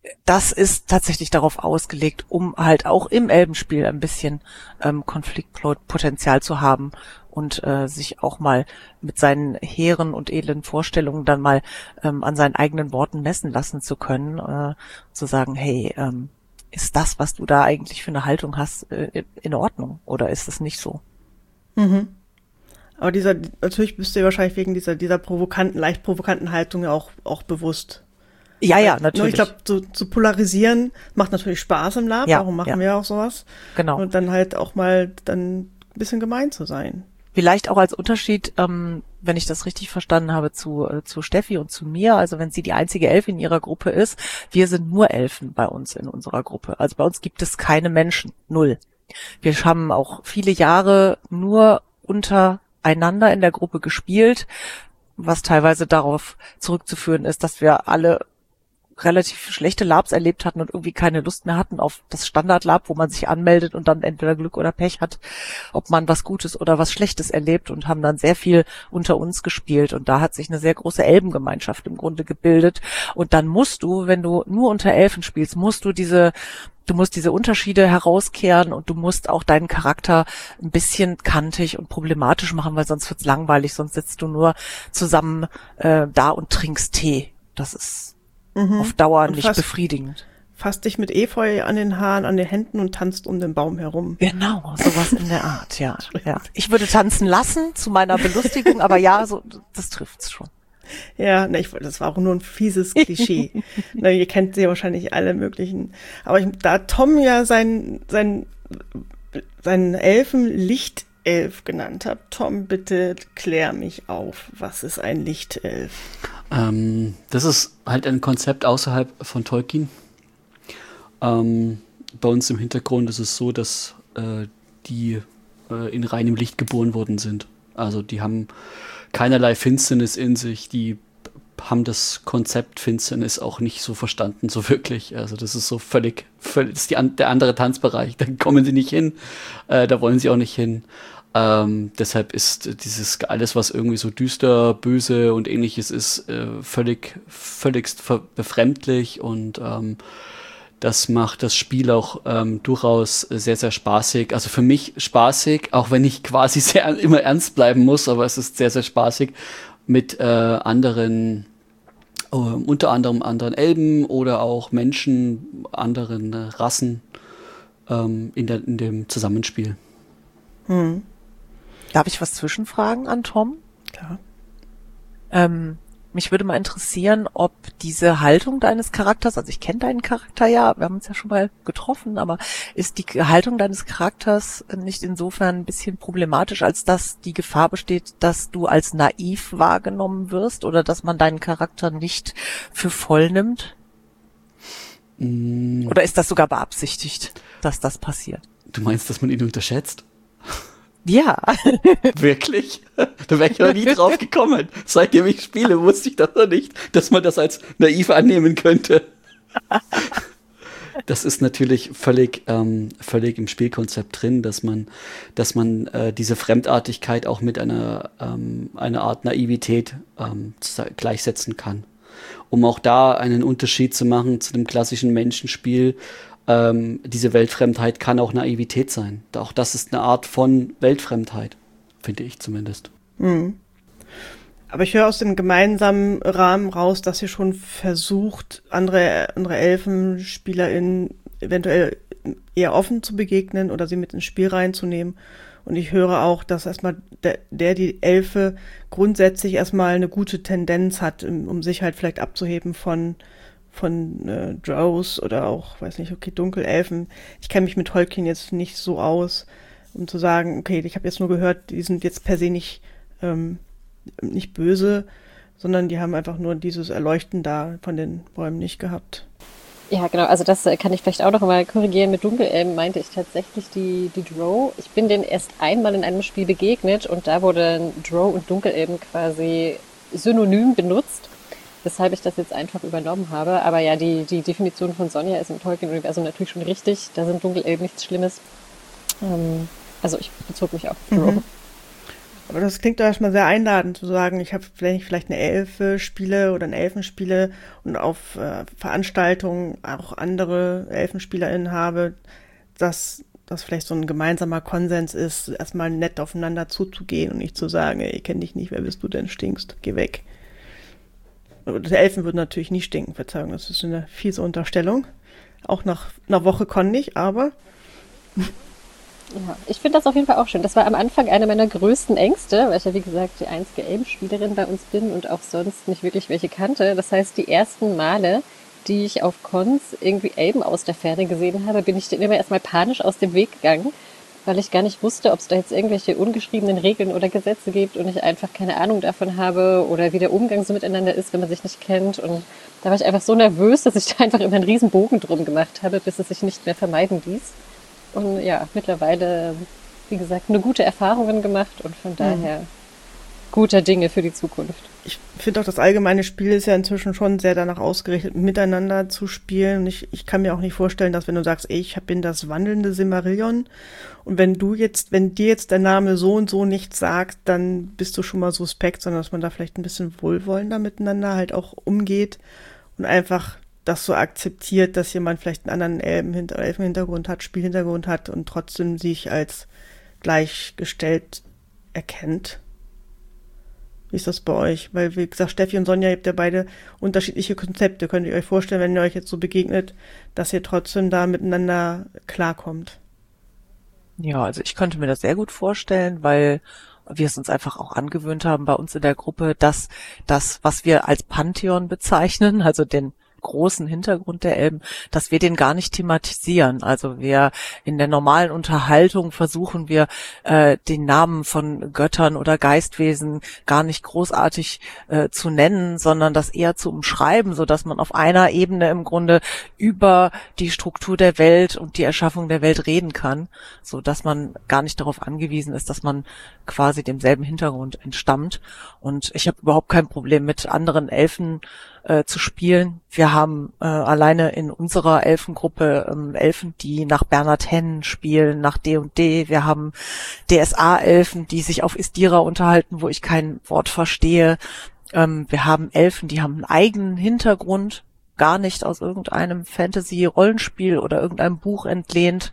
das ist tatsächlich darauf ausgelegt, um halt auch im Elbenspiel ein bisschen ähm, Konfliktpotenzial zu haben und äh, sich auch mal mit seinen hehren und edlen Vorstellungen dann mal ähm, an seinen eigenen Worten messen lassen zu können, äh, zu sagen, hey, ähm, ist das, was du da eigentlich für eine Haltung hast, äh, in Ordnung oder ist es nicht so? Mhm. Aber dieser, natürlich bist du dir wahrscheinlich wegen dieser, dieser provokanten, leicht provokanten Haltung ja auch, auch bewusst. Ja, ja, Weil, natürlich. Ich glaube, zu, zu polarisieren macht natürlich Spaß im Lab, Ja, darum machen ja. wir auch sowas. Genau. Und dann halt auch mal dann ein bisschen gemein zu sein. Vielleicht auch als Unterschied, ähm, wenn ich das richtig verstanden habe, zu, äh, zu Steffi und zu mir, also wenn sie die einzige Elfe in ihrer Gruppe ist, wir sind nur Elfen bei uns in unserer Gruppe. Also bei uns gibt es keine Menschen, null. Wir haben auch viele Jahre nur untereinander in der Gruppe gespielt, was teilweise darauf zurückzuführen ist, dass wir alle relativ schlechte Labs erlebt hatten und irgendwie keine Lust mehr hatten auf das Standard-Lab, wo man sich anmeldet und dann entweder Glück oder Pech hat, ob man was Gutes oder was Schlechtes erlebt und haben dann sehr viel unter uns gespielt und da hat sich eine sehr große Elbengemeinschaft im Grunde gebildet und dann musst du, wenn du nur unter Elfen spielst, musst du diese Du musst diese Unterschiede herauskehren und du musst auch deinen Charakter ein bisschen kantig und problematisch machen, weil sonst wird's langweilig, sonst sitzt du nur zusammen äh, da und trinkst Tee. Das ist mhm. auf Dauer und nicht fast, befriedigend. Fasst dich mit Efeu an den Haaren, an den Händen und tanzt um den Baum herum. Genau, sowas in der Art, ja. ja. Ich würde tanzen lassen zu meiner Belustigung, aber ja, so das trifft's schon. Ja, ne, ich, das war auch nur ein fieses Klischee. Na, ihr kennt sie ja wahrscheinlich alle möglichen. Aber ich, da Tom ja sein, sein, seinen Elfen Lichtelf genannt hat, Tom, bitte klär mich auf. Was ist ein Lichtelf? Ähm, das ist halt ein Konzept außerhalb von Tolkien. Ähm, bei uns im Hintergrund ist es so, dass äh, die äh, in reinem Licht geboren worden sind. Also die haben keinerlei Finsternis in sich, die haben das Konzept Finsternis auch nicht so verstanden, so wirklich. Also das ist so völlig, völlig das ist die, der andere Tanzbereich, da kommen sie nicht hin, äh, da wollen sie auch nicht hin. Ähm, deshalb ist dieses alles, was irgendwie so düster, böse und ähnliches ist, äh, völlig, völligst befremdlich und ähm, das macht das Spiel auch ähm, durchaus sehr, sehr spaßig. Also für mich spaßig, auch wenn ich quasi sehr immer ernst bleiben muss, aber es ist sehr, sehr spaßig mit äh, anderen, äh, unter anderem anderen Elben oder auch Menschen, anderen äh, Rassen ähm, in, der, in dem Zusammenspiel. Hm. Darf ich was zwischenfragen an Tom? Klar. Ähm, Mich würde mal interessieren, ob diese Haltung deines Charakters, also ich kenne deinen Charakter ja, wir haben uns ja schon mal getroffen, aber ist die Haltung deines Charakters nicht insofern ein bisschen problematisch, als dass die Gefahr besteht, dass du als naiv wahrgenommen wirst oder dass man deinen Charakter nicht für voll nimmt? Mm. Oder ist das sogar beabsichtigt, dass das passiert? Du meinst, dass man ihn unterschätzt? Ja. Wirklich? Da wäre ich noch nie drauf gekommen. Seitdem ich spiele, wusste ich das noch nicht, dass man das als naiv annehmen könnte. Das ist natürlich völlig, ähm, völlig im Spielkonzept drin, dass man, dass man äh, diese Fremdartigkeit auch mit einer, ähm, einer Art Naivität ähm, gleichsetzen kann. Um auch da einen Unterschied zu machen zu dem klassischen Menschenspiel. Ähm, diese Weltfremdheit kann auch Naivität sein. Auch das ist eine Art von Weltfremdheit, finde ich zumindest. Mhm. Aber ich höre aus dem gemeinsamen Rahmen raus, dass ihr schon versucht, andere, andere ElfenspielerInnen eventuell eher offen zu begegnen oder sie mit ins Spiel reinzunehmen. Und ich höre auch, dass erstmal der, der die Elfe grundsätzlich erstmal eine gute Tendenz hat, um sich halt vielleicht abzuheben von von äh, Drows oder auch, weiß nicht, okay, Dunkelelfen. Ich kenne mich mit Tolkien jetzt nicht so aus, um zu sagen, okay, ich habe jetzt nur gehört, die sind jetzt per se nicht ähm, nicht böse, sondern die haben einfach nur dieses Erleuchten da von den Bäumen nicht gehabt. Ja, genau, also das kann ich vielleicht auch noch mal korrigieren. Mit Dunkelelben meinte ich tatsächlich die, die Drow. Ich bin denen erst einmal in einem Spiel begegnet und da wurden Drow und Dunkelelben quasi synonym benutzt, weshalb ich das jetzt einfach übernommen habe. Aber ja, die, die Definition von Sonja ist im Tolkien-Universum natürlich schon richtig. Da sind Dunkelelben nichts Schlimmes. Ähm, also ich bezog mich auf Drow. Mhm. Aber das klingt doch erstmal sehr einladend, zu sagen, ich habe, wenn ich vielleicht eine Elfe spiele oder einen Elfen spiele und auf äh, Veranstaltungen auch andere ElfenspielerInnen habe, dass das vielleicht so ein gemeinsamer Konsens ist, erstmal nett aufeinander zuzugehen und nicht zu sagen, ey, ich kenne dich nicht, wer bist du denn, stinkst, geh weg. Die Elfen würden natürlich nie stinken, Verzeihung, das ist eine fiese Unterstellung. Auch nach einer Woche Con nicht, aber... Ja, ich finde das auf jeden Fall auch schön. Das war am Anfang eine meiner größten Ängste, weil ich ja, wie gesagt, die einzige Elbenspielerin bei uns bin und auch sonst nicht wirklich welche kannte. Das heißt, die ersten Male, die ich auf Cons irgendwie Elben aus der Ferne gesehen habe, bin ich denen immer erstmal panisch aus dem Weg gegangen, weil ich gar nicht wusste, ob es da jetzt irgendwelche ungeschriebenen Regeln oder Gesetze gibt und ich einfach keine Ahnung davon habe oder wie der Umgang so miteinander ist, wenn man sich nicht kennt. Und da war ich einfach so nervös, dass ich da einfach immer einen riesen Bogen drum gemacht habe, bis es sich nicht mehr vermeiden ließ. Und ja, mittlerweile, wie gesagt, eine gute Erfahrungen gemacht und von daher mhm. guter Dinge für die Zukunft. Ich finde auch, das allgemeine Spiel ist ja inzwischen schon sehr danach ausgerichtet, miteinander zu spielen. Und ich, ich kann mir auch nicht vorstellen, dass wenn du sagst, ey, ich bin das wandelnde Silmarillion und wenn du jetzt, wenn dir jetzt der Name so und so nichts sagt, dann bist du schon mal suspekt, sondern dass man da vielleicht ein bisschen wohlwollender miteinander halt auch umgeht und einfach das so akzeptiert, dass jemand vielleicht einen anderen Elben- oder Elfenhintergrund hat, Spielhintergrund hat und trotzdem sich als gleichgestellt erkennt. Wie ist das bei euch? Weil, wie gesagt, Steffi und Sonja, ihr habt ja beide unterschiedliche Konzepte. Könnt ihr euch vorstellen, wenn ihr euch jetzt so begegnet, dass ihr trotzdem da miteinander klarkommt? Ja, also ich könnte mir das sehr gut vorstellen, weil wir es uns einfach auch angewöhnt haben bei uns in der Gruppe, dass das, was wir als Pantheon bezeichnen, also den großen Hintergrund der Elben, dass wir den gar nicht thematisieren. Also wir in der normalen Unterhaltung versuchen wir äh, den Namen von Göttern oder Geistwesen gar nicht großartig äh, zu nennen, sondern das eher zu umschreiben, so dass man auf einer Ebene im Grunde über die Struktur der Welt und die Erschaffung der Welt reden kann, so dass man gar nicht darauf angewiesen ist, dass man quasi demselben Hintergrund entstammt. Und ich habe überhaupt kein Problem mit anderen Elfen Äh, zu spielen. Wir haben äh, alleine in unserer Elfengruppe ähm, Elfen, die nach Bernhard Henn spielen, nach D und D. Wir haben D S A-Elfen, die sich auf Istira unterhalten, wo ich kein Wort verstehe. Ähm, wir haben Elfen, die haben einen eigenen Hintergrund, gar nicht aus irgendeinem Fantasy-Rollenspiel oder irgendeinem Buch entlehnt.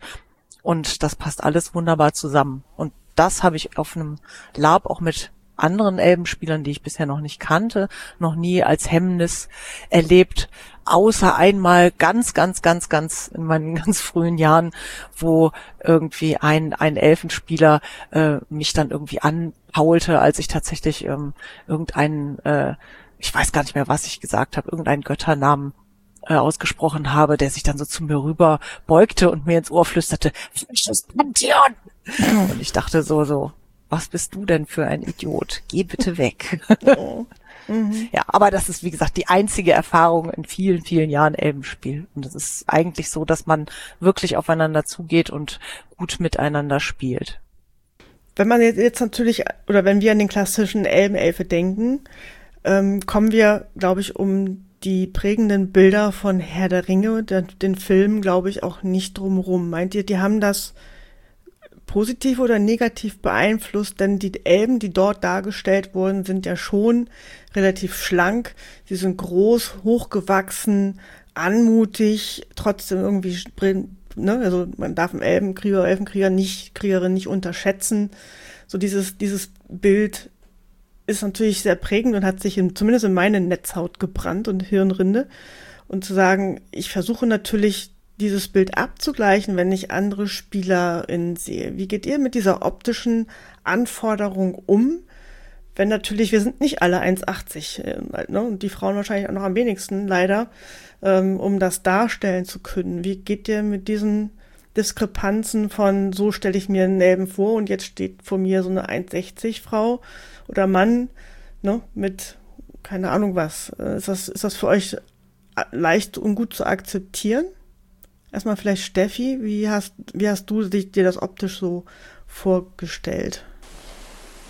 Und das passt alles wunderbar zusammen. Und das habe ich auf einem Lab auch mit anderen Elbenspielern, die ich bisher noch nicht kannte, noch nie als Hemmnis erlebt, außer einmal ganz, ganz, ganz, ganz in meinen ganz frühen Jahren, wo irgendwie ein ein Elfenspieler äh, mich dann irgendwie anpaulte, als ich tatsächlich ähm, irgendeinen, äh, ich weiß gar nicht mehr, was ich gesagt habe, irgendeinen Götternamen äh, ausgesprochen habe, der sich dann so zu mir rüber beugte und mir ins Ohr flüsterte, das Pantheon! Und ich dachte so, so, was bist du denn für ein Idiot? Geh bitte weg. Oh. Mhm. Ja, aber das ist, wie gesagt, die einzige Erfahrung in vielen, vielen Jahren Elbenspiel. Und es ist eigentlich so, dass man wirklich aufeinander zugeht und gut miteinander spielt. Wenn man jetzt, jetzt natürlich, oder wenn wir an den klassischen Elbenelfe denken, ähm, kommen wir, glaube ich, um die prägenden Bilder von Herr der Ringe, den, den Film, glaube ich, auch nicht drumherum. Meint ihr, die haben das positiv oder negativ beeinflusst, denn die Elben, die dort dargestellt wurden, sind ja schon relativ schlank, sie sind groß, hochgewachsen, anmutig, trotzdem irgendwie, ne, also man darf einen Elbenkrieger, Elfenkrieger nicht, Kriegerin nicht unterschätzen. So dieses, dieses Bild ist natürlich sehr prägend und hat sich in, zumindest in meine Netzhaut gebrannt und Hirnrinde. Und zu sagen, ich versuche natürlich dieses Bild abzugleichen, wenn ich andere SpielerInnen sehe. Wie geht ihr mit dieser optischen Anforderung um? Wenn natürlich, wir sind nicht alle eins achtzig, äh, ne? Und die Frauen wahrscheinlich auch noch am wenigsten, leider, ähm, um das darstellen zu können. Wie geht ihr mit diesen Diskrepanzen von, so stelle ich mir einen Elben vor und jetzt steht vor mir so eine eins sechzig Frau oder Mann, ne, mit keine Ahnung was. Ist das, ist das für euch leicht und gut zu akzeptieren? Erstmal vielleicht Steffi, wie hast, wie hast du dich, dir das optisch so vorgestellt?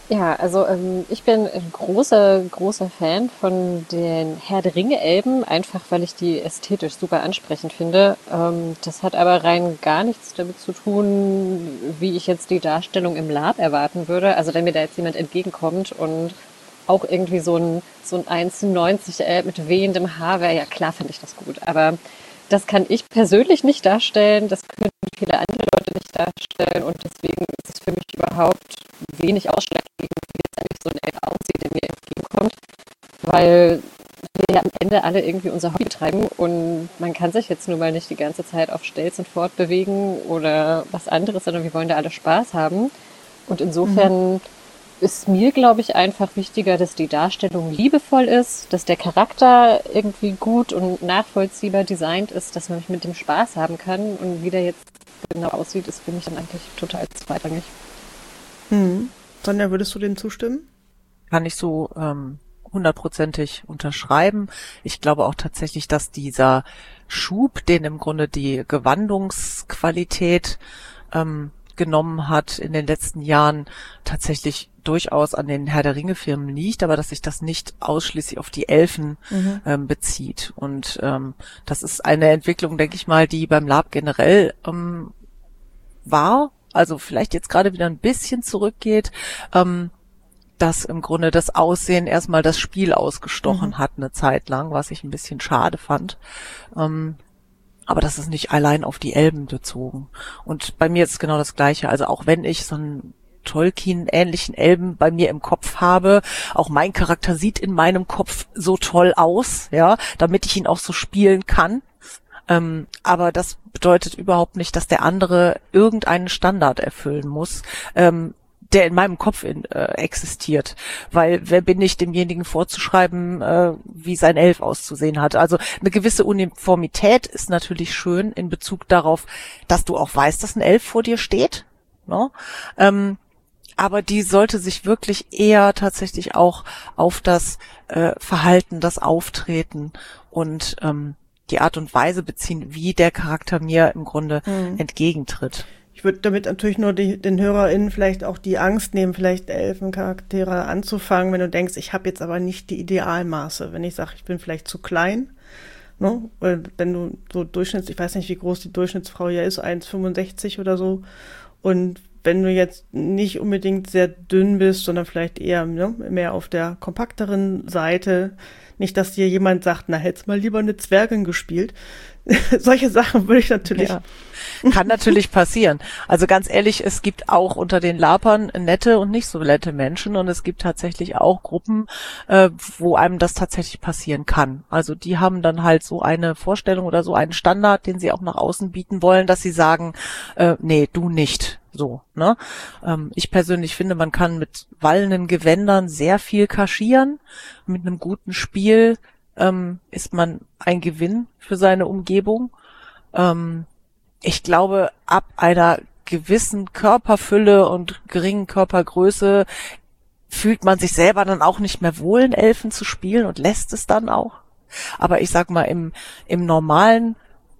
Ja, also ähm, ich bin ein großer, großer Fan von den Herr der Ringe-Elben, einfach weil ich die ästhetisch super ansprechend finde. Ähm, das hat aber rein gar nichts damit zu tun, wie ich jetzt die Darstellung im Lab erwarten würde. Also wenn mir da jetzt jemand entgegenkommt und auch irgendwie so ein, so ein eins neunzig Elb mit wehendem Haar wäre, ja klar finde ich das gut. Aber das kann ich persönlich nicht darstellen, das können viele andere Leute nicht darstellen und deswegen ist es für mich überhaupt wenig ausschlaggebend, wie jetzt eigentlich so ein Elb aussieht, der mir entgegenkommt, weil wir ja am Ende alle irgendwie unser Hobby betreiben und man kann sich jetzt nun mal nicht die ganze Zeit auf Stelzen fortbewegen oder was anderes, sondern wir wollen da alle Spaß haben. Und insofern mhm. ist mir, glaube ich, einfach wichtiger, dass die Darstellung liebevoll ist, dass der Charakter irgendwie gut und nachvollziehbar designt ist, dass man mit dem Spaß haben kann und wie der jetzt genau aussieht, ist für mich dann eigentlich total zweitrangig. Hm. Sonja, würdest du dem zustimmen? Kann ich so ähm, hundertprozentig unterschreiben. Ich glaube auch tatsächlich, dass dieser Schub, den im Grunde die Gewandungsqualität ähm, genommen hat in den letzten Jahren, tatsächlich durchaus an den Herr der Ringe-Filmen liegt, aber dass sich das nicht ausschließlich auf die Elfen mhm. ähm, bezieht. Und ähm, das ist eine Entwicklung, denke ich mal, die beim Lab generell ähm, war, also vielleicht jetzt gerade wieder ein bisschen zurückgeht, ähm, dass im Grunde das Aussehen erstmal das Spiel ausgestochen mhm. hat eine Zeit lang, was ich ein bisschen schade fand. Ähm, aber das ist nicht allein auf die Elben bezogen. Und bei mir ist es genau das Gleiche. Also auch wenn ich so einen Tolkien-ähnlichen Elben bei mir im Kopf habe, auch mein Charakter sieht in meinem Kopf so toll aus, ja, damit ich ihn auch so spielen kann. Ähm, aber das bedeutet überhaupt nicht, dass der andere irgendeinen Standard erfüllen muss, ähm, der in meinem Kopf in, äh, existiert. Weil wer bin ich, demjenigen vorzuschreiben, äh, wie sein Elf auszusehen hat. Also eine gewisse Uniformität ist natürlich schön in Bezug darauf, dass du auch weißt, dass ein Elf vor dir steht. No? Ähm, aber die sollte sich wirklich eher tatsächlich auch auf das äh, Verhalten, das Auftreten und ähm, die Art und Weise beziehen, wie der Charakter mir im Grunde mhm. entgegentritt. Ich würde damit natürlich nur die, den HörerInnen vielleicht auch die Angst nehmen, vielleicht Elfencharaktere anzufangen, wenn du denkst, ich habe jetzt aber nicht die Idealmaße. Wenn ich sage, ich bin vielleicht zu klein, ne? Weil wenn du so Durchschnitts, ich weiß nicht, wie groß die Durchschnittsfrau hier ist, eins Komma fünfundsechzig oder so. Und wenn du jetzt nicht unbedingt sehr dünn bist, sondern vielleicht eher ne, mehr auf der kompakteren Seite, nicht, dass dir jemand sagt, na, hättest mal lieber eine Zwergin gespielt. Solche Sachen würde ich natürlich... Ja. Kann natürlich passieren. Also ganz ehrlich, es gibt auch unter den Lapern nette und nicht so nette Menschen und es gibt tatsächlich auch Gruppen, äh, wo einem das tatsächlich passieren kann. Also die haben dann halt so eine Vorstellung oder so einen Standard, den sie auch nach außen bieten wollen, dass sie sagen, äh, nee, du nicht. So, ne? Ähm, ich persönlich finde, man kann mit wallenden Gewändern sehr viel kaschieren. Mit einem guten Spiel ähm, ist man ein Gewinn für seine Umgebung. Ähm, ich glaube, ab einer gewissen Körperfülle und geringen Körpergröße fühlt man sich selber dann auch nicht mehr wohl, einen Elfen zu spielen und lässt es dann auch. Aber ich sag mal, im, im normalen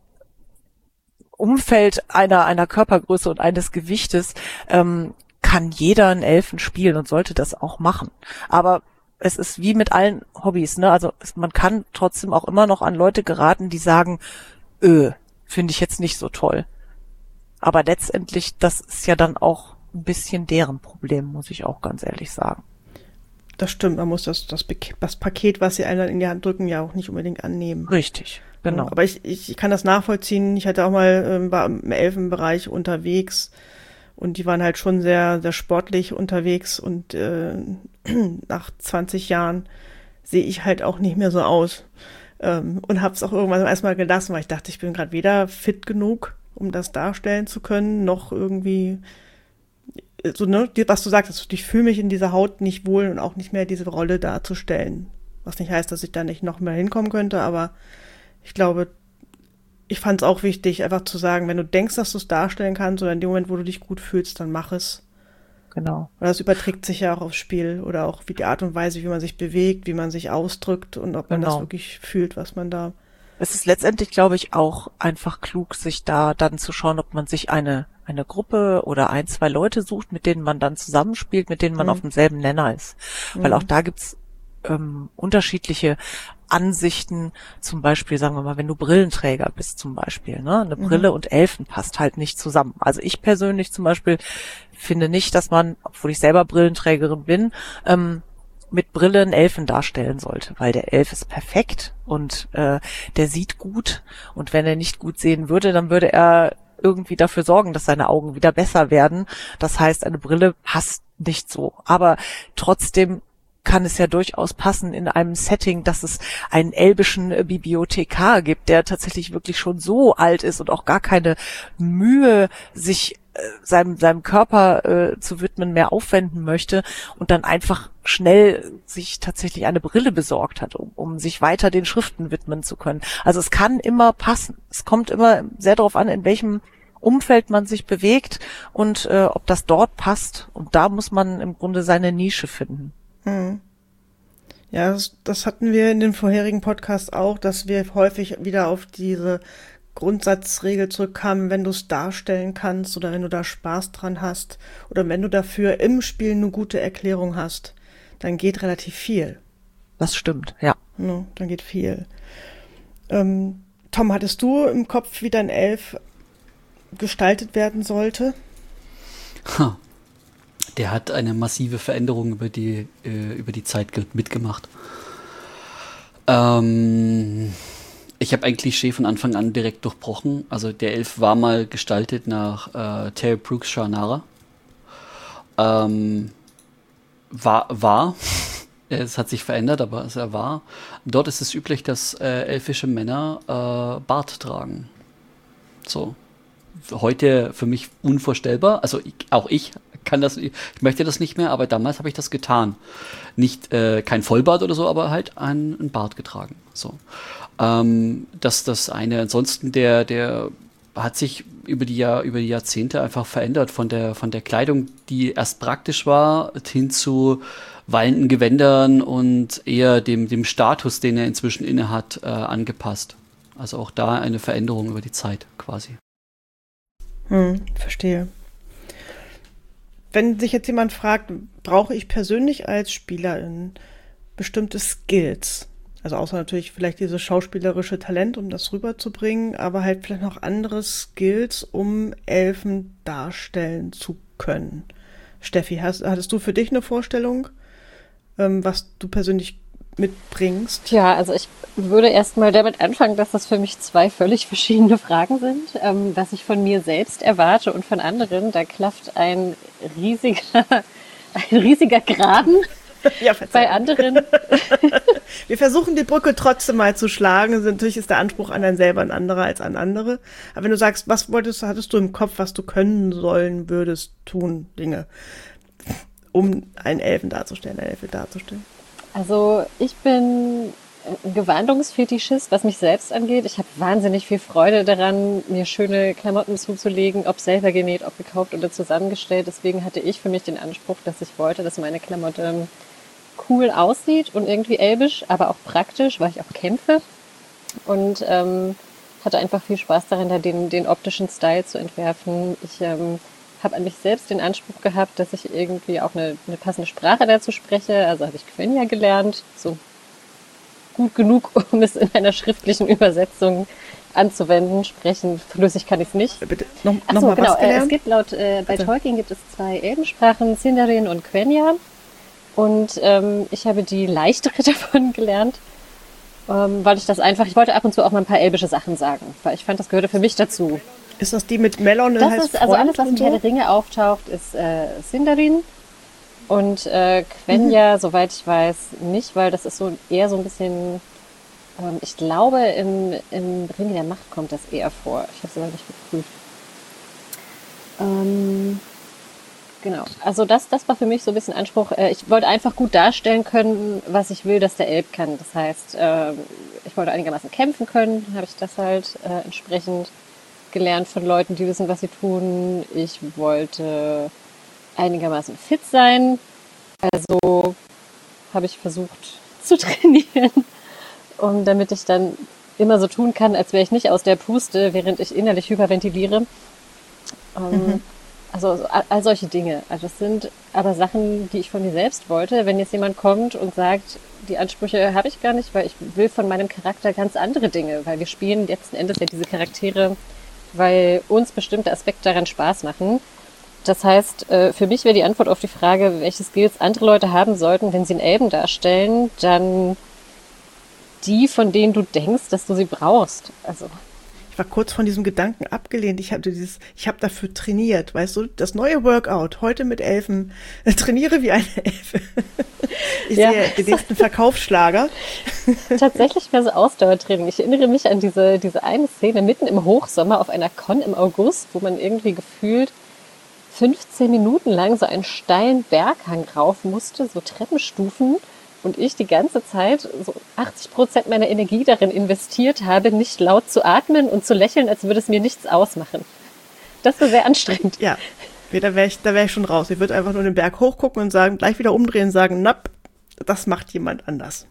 Umfeld einer einer Körpergröße und eines Gewichtes ähm, kann jeder einen Elfen spielen und sollte das auch machen. Aber es ist wie mit allen Hobbys, ne? Also es, man kann trotzdem auch immer noch an Leute geraten, die sagen, öh, finde ich jetzt nicht so toll. Aber letztendlich, das ist ja dann auch ein bisschen deren Problem, muss ich auch ganz ehrlich sagen. Das stimmt, man muss das, das, das Paket, was sie einem in die Hand drücken, ja auch nicht unbedingt annehmen. Richtig, genau. Aber ich, ich kann das nachvollziehen. Ich hatte auch mal, ähm, war im Elfenbereich unterwegs und die waren halt schon sehr, sehr sportlich unterwegs und äh, nach zwanzig Jahren sehe ich halt auch nicht mehr so aus. Ähm, und habe es auch irgendwann erstmal gelassen, weil ich dachte, ich bin gerade weder fit genug, um das darstellen zu können, noch irgendwie so, ne, was du sagst, ich fühle mich in dieser Haut nicht wohl und auch nicht mehr diese Rolle darzustellen. Was nicht heißt, dass ich da nicht noch mehr hinkommen könnte, aber ich glaube, ich fand es auch wichtig, einfach zu sagen, wenn du denkst, dass du es darstellen kannst oder in dem Moment, wo du dich gut fühlst, dann mach es. Genau. Weil das überträgt sich ja auch aufs Spiel oder auch wie die Art und Weise, wie man sich bewegt, wie man sich ausdrückt und ob man genau. das wirklich fühlt, was man da... Es ist letztendlich, glaube ich, auch einfach klug, sich da dann zu schauen, ob man sich eine eine Gruppe oder ein, zwei Leute sucht, mit denen man dann zusammenspielt, mit denen man mhm. auf demselben Nenner ist. Mhm. Weil auch da gibt's ähm, unterschiedliche Ansichten, zum Beispiel, sagen wir mal, wenn du Brillenträger bist zum Beispiel, ne, eine Brille mhm. und Elfen passt halt nicht zusammen. Also ich persönlich zum Beispiel finde nicht, dass man, obwohl ich selber Brillenträgerin bin, ähm, mit Brille einen Elfen darstellen sollte, weil der Elf ist perfekt und äh, der sieht gut, und wenn er nicht gut sehen würde, dann würde er irgendwie dafür sorgen, dass seine Augen wieder besser werden. Das heißt, eine Brille passt nicht so. Aber trotzdem kann es ja durchaus passen in einem Setting, dass es einen elbischen äh, Bibliothekar gibt, der tatsächlich wirklich schon so alt ist und auch gar keine Mühe sich äh, seinem seinem Körper äh, zu widmen mehr aufwenden möchte und dann einfach schnell sich tatsächlich eine Brille besorgt hat, um, um sich weiter den Schriften widmen zu können. Also es kann immer passen. Es kommt immer sehr darauf an, in welchem Umfeld man sich bewegt und äh, ob das dort passt. Und da muss man im Grunde seine Nische finden. Hm. Ja, das, das hatten wir in den vorherigen Podcasts auch, dass wir häufig wieder auf diese Grundsatzregel zurückkamen, wenn du es darstellen kannst oder wenn du da Spaß dran hast oder wenn du dafür im Spiel eine gute Erklärung hast, dann geht relativ viel. Das stimmt, ja. No, dann geht viel. Ähm, Tom, hattest du im Kopf, wie dein Elf gestaltet werden sollte? Ha. Der hat eine massive Veränderung über die, äh, über die Zeit ge- mitgemacht. Ähm, ich habe ein Klischee von Anfang an direkt durchbrochen. Also der Elf war mal gestaltet nach äh, Terry Brooks Shannara. Ähm, war, war. Es hat sich verändert, aber es war. Dort ist es üblich, dass äh, elfische Männer äh, Bart tragen. So. Heute für mich unvorstellbar. Also ich, auch ich kann das, ich möchte das nicht mehr, aber damals habe ich das getan. Nicht äh, kein Vollbart oder so, aber halt ein, ein Bart getragen. So, ähm, das das eine. Ansonsten der der hat sich über die Jahr über die Jahrzehnte einfach verändert von der von der Kleidung, die erst praktisch war, hin zu wallenden Gewändern und eher dem dem Status, den er inzwischen inne hat, äh, angepasst. Also auch da eine Veränderung über die Zeit quasi. Hm, verstehe. Wenn sich jetzt jemand fragt, brauche ich persönlich als Spielerin bestimmte Skills? Also außer natürlich vielleicht dieses schauspielerische Talent, um das rüberzubringen, aber halt vielleicht noch andere Skills, um Elfen darstellen zu können. Steffi, hast, hattest du für dich eine Vorstellung, ähm, was du persönlich mitbringst? Ja, also ich würde erstmal damit anfangen, dass das für mich zwei völlig verschiedene Fragen sind. Ähm, was ich von mir selbst erwarte und von anderen, da klafft ein riesiger, ein riesiger Graben. Ja, bei anderen. Wir versuchen die Brücke trotzdem mal zu schlagen. Also natürlich ist der Anspruch an einen selber ein anderer als an andere. Aber wenn du sagst, was wolltest, hattest du im Kopf, was du können sollen, würdest, tun, Dinge, um einen Elfen darzustellen, eine Elfe darzustellen? Also ich bin ein Gewandungsfetischist, was mich selbst angeht. Ich habe wahnsinnig viel Freude daran, mir schöne Klamotten zuzulegen, ob selber genäht, ob gekauft oder zusammengestellt. Deswegen hatte ich für mich den Anspruch, dass ich wollte, dass meine Klamotte cool aussieht und irgendwie elbisch, aber auch praktisch, weil ich auch kämpfe. Und ähm, hatte einfach viel Spaß daran, da den, den optischen Style zu entwerfen. Ich ähm, habe an mich selbst den Anspruch gehabt, dass ich irgendwie auch eine, eine passende Sprache dazu spreche. Also habe ich Quenya gelernt, so gut genug, um es in einer schriftlichen Übersetzung anzuwenden. Sprechen flüssig kann ich es nicht. Bitte, noch, Ach noch so, mal genau. was gelernt? Es gibt laut, äh, bei Tolkien gibt es zwei Elbensprachen, Sindarin und Quenya. Und ähm, ich habe die leichtere davon gelernt, ähm, weil ich das einfach, ich wollte ab und zu auch mal ein paar elbische Sachen sagen, weil ich fand, das gehörte für mich dazu. Ist das die mit Melon? Das heißt ist, also alles, was in so? Herr der Ringe auftaucht, ist äh, Sindarin. Und äh, Quenya, mhm. soweit ich weiß, nicht, weil das ist so eher so ein bisschen, ähm, ich glaube, im, im Ring der Macht kommt das eher vor. Ich habe es aber nicht geprüft. Ähm, genau, also das, das war für mich so ein bisschen Anspruch. Äh, ich wollte einfach gut darstellen können, was ich will, dass der Elb kann. Das heißt, äh, ich wollte einigermaßen kämpfen können, habe ich das halt äh, entsprechend gelernt von Leuten, die wissen, was sie tun. Ich wollte einigermaßen fit sein. Also habe ich versucht zu trainieren, um, damit ich dann immer so tun kann, als wäre ich nicht aus der Puste, während ich innerlich hyperventiliere. Ähm, Mhm. Also so all, all solche Dinge. Also das sind aber Sachen, die ich von mir selbst wollte. Wenn jetzt jemand kommt und sagt, die Ansprüche habe ich gar nicht, weil ich will von meinem Charakter ganz andere Dinge, weil wir spielen letzten Endes ja diese Charaktere, weil uns bestimmte Aspekte daran Spaß machen. Das heißt, äh, für mich wäre die Antwort auf die Frage, welche Skills andere Leute haben sollten, wenn sie einen Elben darstellen, dann die, von denen du denkst, dass du sie brauchst. Also Ich war kurz von diesem Gedanken abgelehnt. Ich hatte dieses, ich habe dafür trainiert, weißt du, das neue Workout, heute mit Elfen. Trainiere wie eine Elfe. Ich Ja. sehe den nächsten Verkaufsschlager. tatsächlich wäre so Ausdauertraining. Ich erinnere mich an diese, diese eine Szene mitten im Hochsommer auf einer Con im August, wo man irgendwie gefühlt fünfzehn Minuten lang so einen steilen Berghang rauf musste, so Treppenstufen, und ich die ganze Zeit so achtzig Prozent meiner Energie darin investiert habe, nicht laut zu atmen und zu lächeln, als würde es mir nichts ausmachen. Das war sehr anstrengend. Ja, da wäre ich, da wäre ich schon raus. Ich würde einfach nur den Berg hochgucken und sagen, gleich wieder umdrehen und sagen, napp, das macht jemand anders.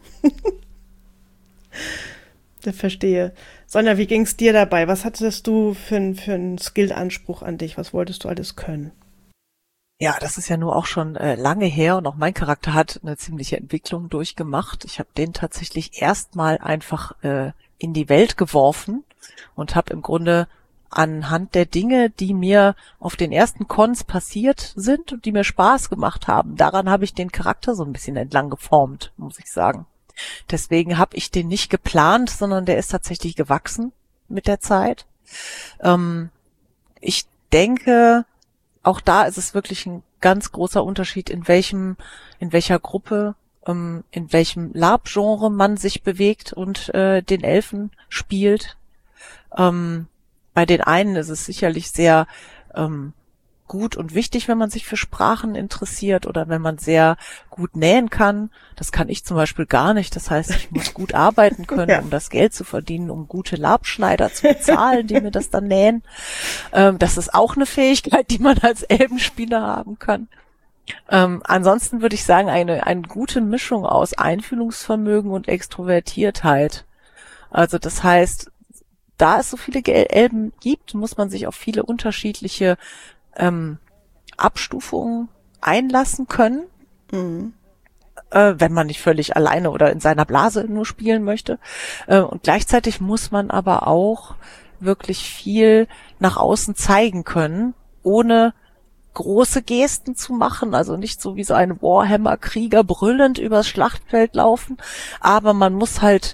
Ich verstehe. Sonja, wie ging's dir dabei? Was hattest du für, ein- für einen Skill-Anspruch an dich? Was wolltest du alles können? Ja, das ist ja nur auch schon äh, lange her und auch mein Charakter hat eine ziemliche Entwicklung durchgemacht. Ich habe den tatsächlich erstmal einfach äh, in die Welt geworfen und habe im Grunde anhand der Dinge, die mir auf den ersten Cons passiert sind und die mir Spaß gemacht haben, daran habe ich den Charakter so ein bisschen entlang geformt, muss ich sagen. Deswegen habe ich den nicht geplant, sondern der ist tatsächlich gewachsen mit der Zeit. Ähm, ich denke, auch da ist es wirklich ein ganz großer Unterschied, in welchem, in welcher Gruppe, ähm, in welchem LARP-Genre man sich bewegt und äh, den Elfen spielt. Ähm, bei den einen ist es sicherlich sehr ähm, gut und wichtig, wenn man sich für Sprachen interessiert oder wenn man sehr gut nähen kann. Das kann ich zum Beispiel gar nicht. Das heißt, ich muss gut arbeiten können, Ja. um das Geld zu verdienen, um gute Labschneider zu bezahlen, die mir das dann nähen. Ähm, das ist auch eine Fähigkeit, die man als Elbenspieler haben kann. Ähm, ansonsten würde ich sagen, eine, eine gute Mischung aus Einfühlungsvermögen und Extrovertiertheit. Also das heißt, da es so viele Gel- Elben gibt, muss man sich auf viele unterschiedliche ähm, Abstufungen einlassen können, Mhm. äh, wenn man nicht völlig alleine oder in seiner Blase nur spielen möchte. Äh, und gleichzeitig muss man aber auch wirklich viel nach außen zeigen können, ohne große Gesten zu machen, also nicht so wie so ein Warhammer-Krieger brüllend übers Schlachtfeld laufen, aber man muss halt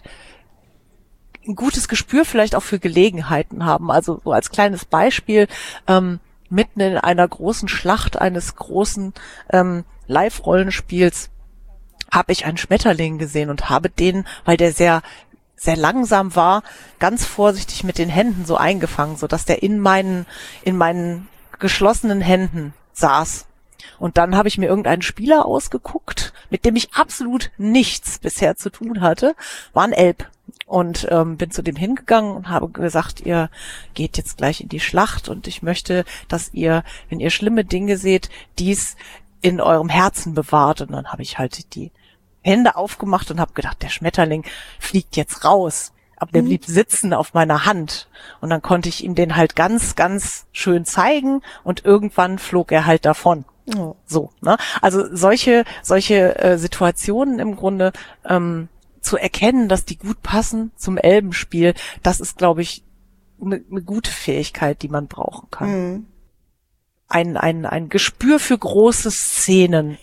ein gutes Gespür vielleicht auch für Gelegenheiten haben. Also so als kleines Beispiel, ähm, mitten in einer großen Schlacht eines großen ähm, Live-Rollenspiels habe ich einen Schmetterling gesehen und habe den, weil der sehr sehr langsam war, ganz vorsichtig mit den Händen so eingefangen, so dass der in meinen in meinen geschlossenen Händen saß. Und dann habe ich mir irgendeinen Spieler ausgeguckt, mit dem ich absolut nichts bisher zu tun hatte, war ein Elb. Und ähm, bin zu dem hingegangen und habe gesagt, ihr geht jetzt gleich in die Schlacht und ich möchte, dass ihr, wenn ihr schlimme Dinge seht, dies in eurem Herzen bewahrt. Und dann habe ich halt die Hände aufgemacht und habe gedacht, der Schmetterling fliegt jetzt raus. Aber der blieb sitzen auf meiner Hand. Und dann konnte ich ihm den halt ganz, ganz schön zeigen und irgendwann flog er halt davon. Oh. So, ne? Also solche, solche äh, Situationen im Grunde ähm, zu erkennen, dass die gut passen zum Elbenspiel, das ist, glaube ich, eine ne gute Fähigkeit, die man brauchen kann. Mhm. Ein, ein, ein Gespür für große Szenen.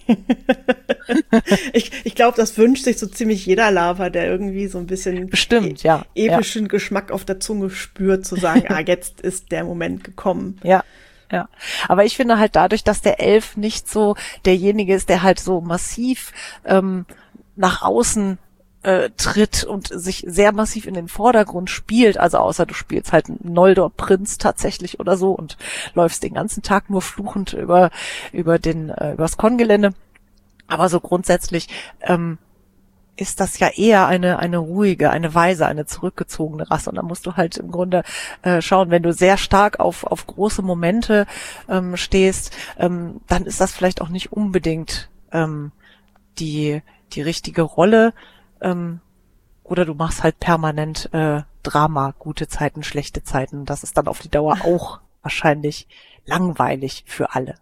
Ich, ich glaube, das wünscht sich so ziemlich jeder Lava, der irgendwie so ein bisschen Bestimmt, ja. e- epischen Geschmack auf der Zunge spürt, zu sagen, ah, jetzt ist der Moment gekommen. Ja, ja. Aber ich finde halt dadurch, dass der Elf nicht so derjenige ist, der halt so massiv ähm, nach außen äh, tritt und sich sehr massiv in den Vordergrund spielt, also außer du spielst halt einen Noldor-Prinz tatsächlich oder so und läufst den ganzen Tag nur fluchend über über den äh, übers Kongelände. Aber so grundsätzlich ähm, ist das ja eher eine eine ruhige, eine weise, eine zurückgezogene Rasse. Und da musst du halt im Grunde äh, schauen, wenn du sehr stark auf auf große Momente ähm, stehst, ähm, dann ist das vielleicht auch nicht unbedingt ähm, die die richtige Rolle. Ähm, oder du machst halt permanent äh, Drama, gute Zeiten, schlechte Zeiten. Das ist dann auf die Dauer auch wahrscheinlich langweilig für alle.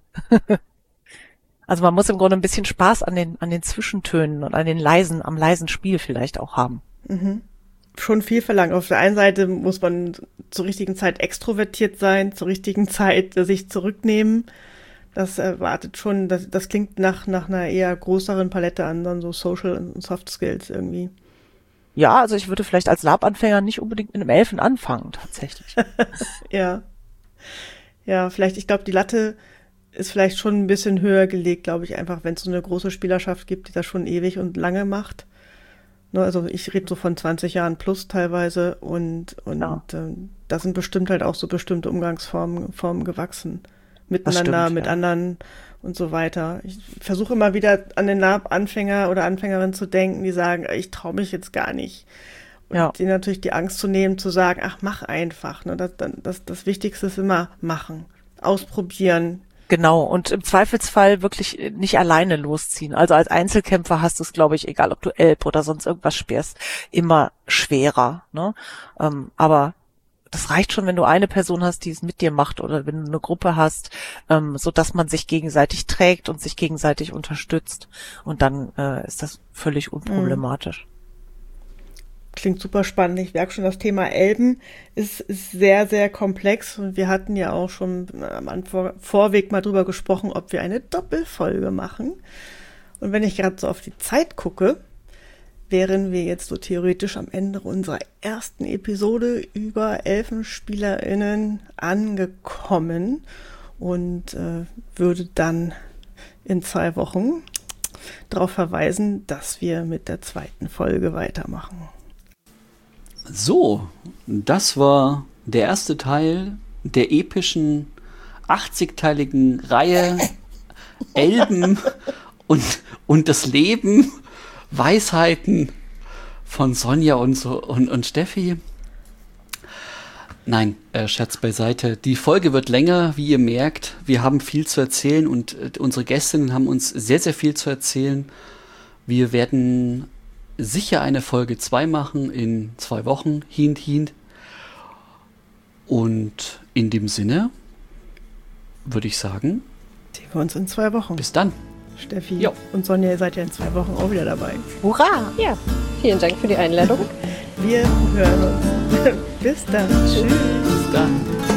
Also man muss im Grunde ein bisschen Spaß an den, an den Zwischentönen und an den leisen, am leisen Spiel vielleicht auch haben. Mhm. Schon viel verlangt. Auf der einen Seite muss man zur richtigen Zeit extrovertiert sein, zur richtigen Zeit sich zurücknehmen. Das erwartet schon, das, das klingt nach, nach einer eher größeren Palette an, dann so Social und Soft Skills irgendwie. Ja, also ich würde vielleicht als Lab-Anfänger nicht unbedingt mit einem Elfen anfangen, tatsächlich. Ja. Ja, vielleicht, ich glaube, die Latte ist vielleicht schon ein bisschen höher gelegt, glaube ich, einfach, wenn es so eine große Spielerschaft gibt, die das schon ewig und lange macht. Ne, also ich rede so von zwanzig Jahren plus teilweise und, und ja. äh, da sind bestimmt halt auch so bestimmte Umgangsformen Formen gewachsen. Miteinander, stimmt, mit ja. anderen und so weiter. Ich versuche immer wieder an den Lab-Anfänger oder Anfängerin zu denken, die sagen, ich traue mich jetzt gar nicht. Und ja. denen natürlich die Angst zu nehmen, zu sagen, ach, mach einfach. Ne, das, das, das Wichtigste ist immer machen, ausprobieren. Genau, und im Zweifelsfall wirklich nicht alleine losziehen. Also als Einzelkämpfer hast du es, glaube ich, egal ob du Elb oder sonst irgendwas spielst, immer schwerer. Ne? Ähm, aber das reicht schon, wenn du eine Person hast, die es mit dir macht oder wenn du eine Gruppe hast, ähm, so dass man sich gegenseitig trägt und sich gegenseitig unterstützt. Und dann äh, ist das völlig unproblematisch. Klingt super spannend. Ich merke schon, das Thema Elben ist, ist sehr, sehr komplex. Und wir hatten ja auch schon am Vorweg mal drüber gesprochen, ob wir eine Doppelfolge machen. Und wenn ich gerade so auf die Zeit gucke, wären wir jetzt so theoretisch am Ende unserer ersten Episode über ElfenspielerInnen angekommen und äh, würde dann in zwei Wochen darauf verweisen, dass wir mit der zweiten Folge weitermachen. So, das war der erste Teil der epischen achtzigteiligen Reihe Elben und, und das Leben, Weisheiten von Sonja und, so, und, und Steffi. Nein, äh, Scherz beiseite. Die Folge wird länger, wie ihr merkt. Wir haben viel zu erzählen und äh, unsere Gästinnen haben uns sehr, sehr viel zu erzählen. Wir werden sicher eine Folge zwei machen in zwei Wochen. Hint, hint. Und in dem Sinne würde ich sagen, sehen wir uns in zwei Wochen. Bis dann. Steffi jo. und Sonja, ihr seid ja in zwei Wochen auch wieder dabei. Hurra! Ja, vielen Dank für die Einladung. Wir hören uns. Bis dann. Tschüss. Bis dann.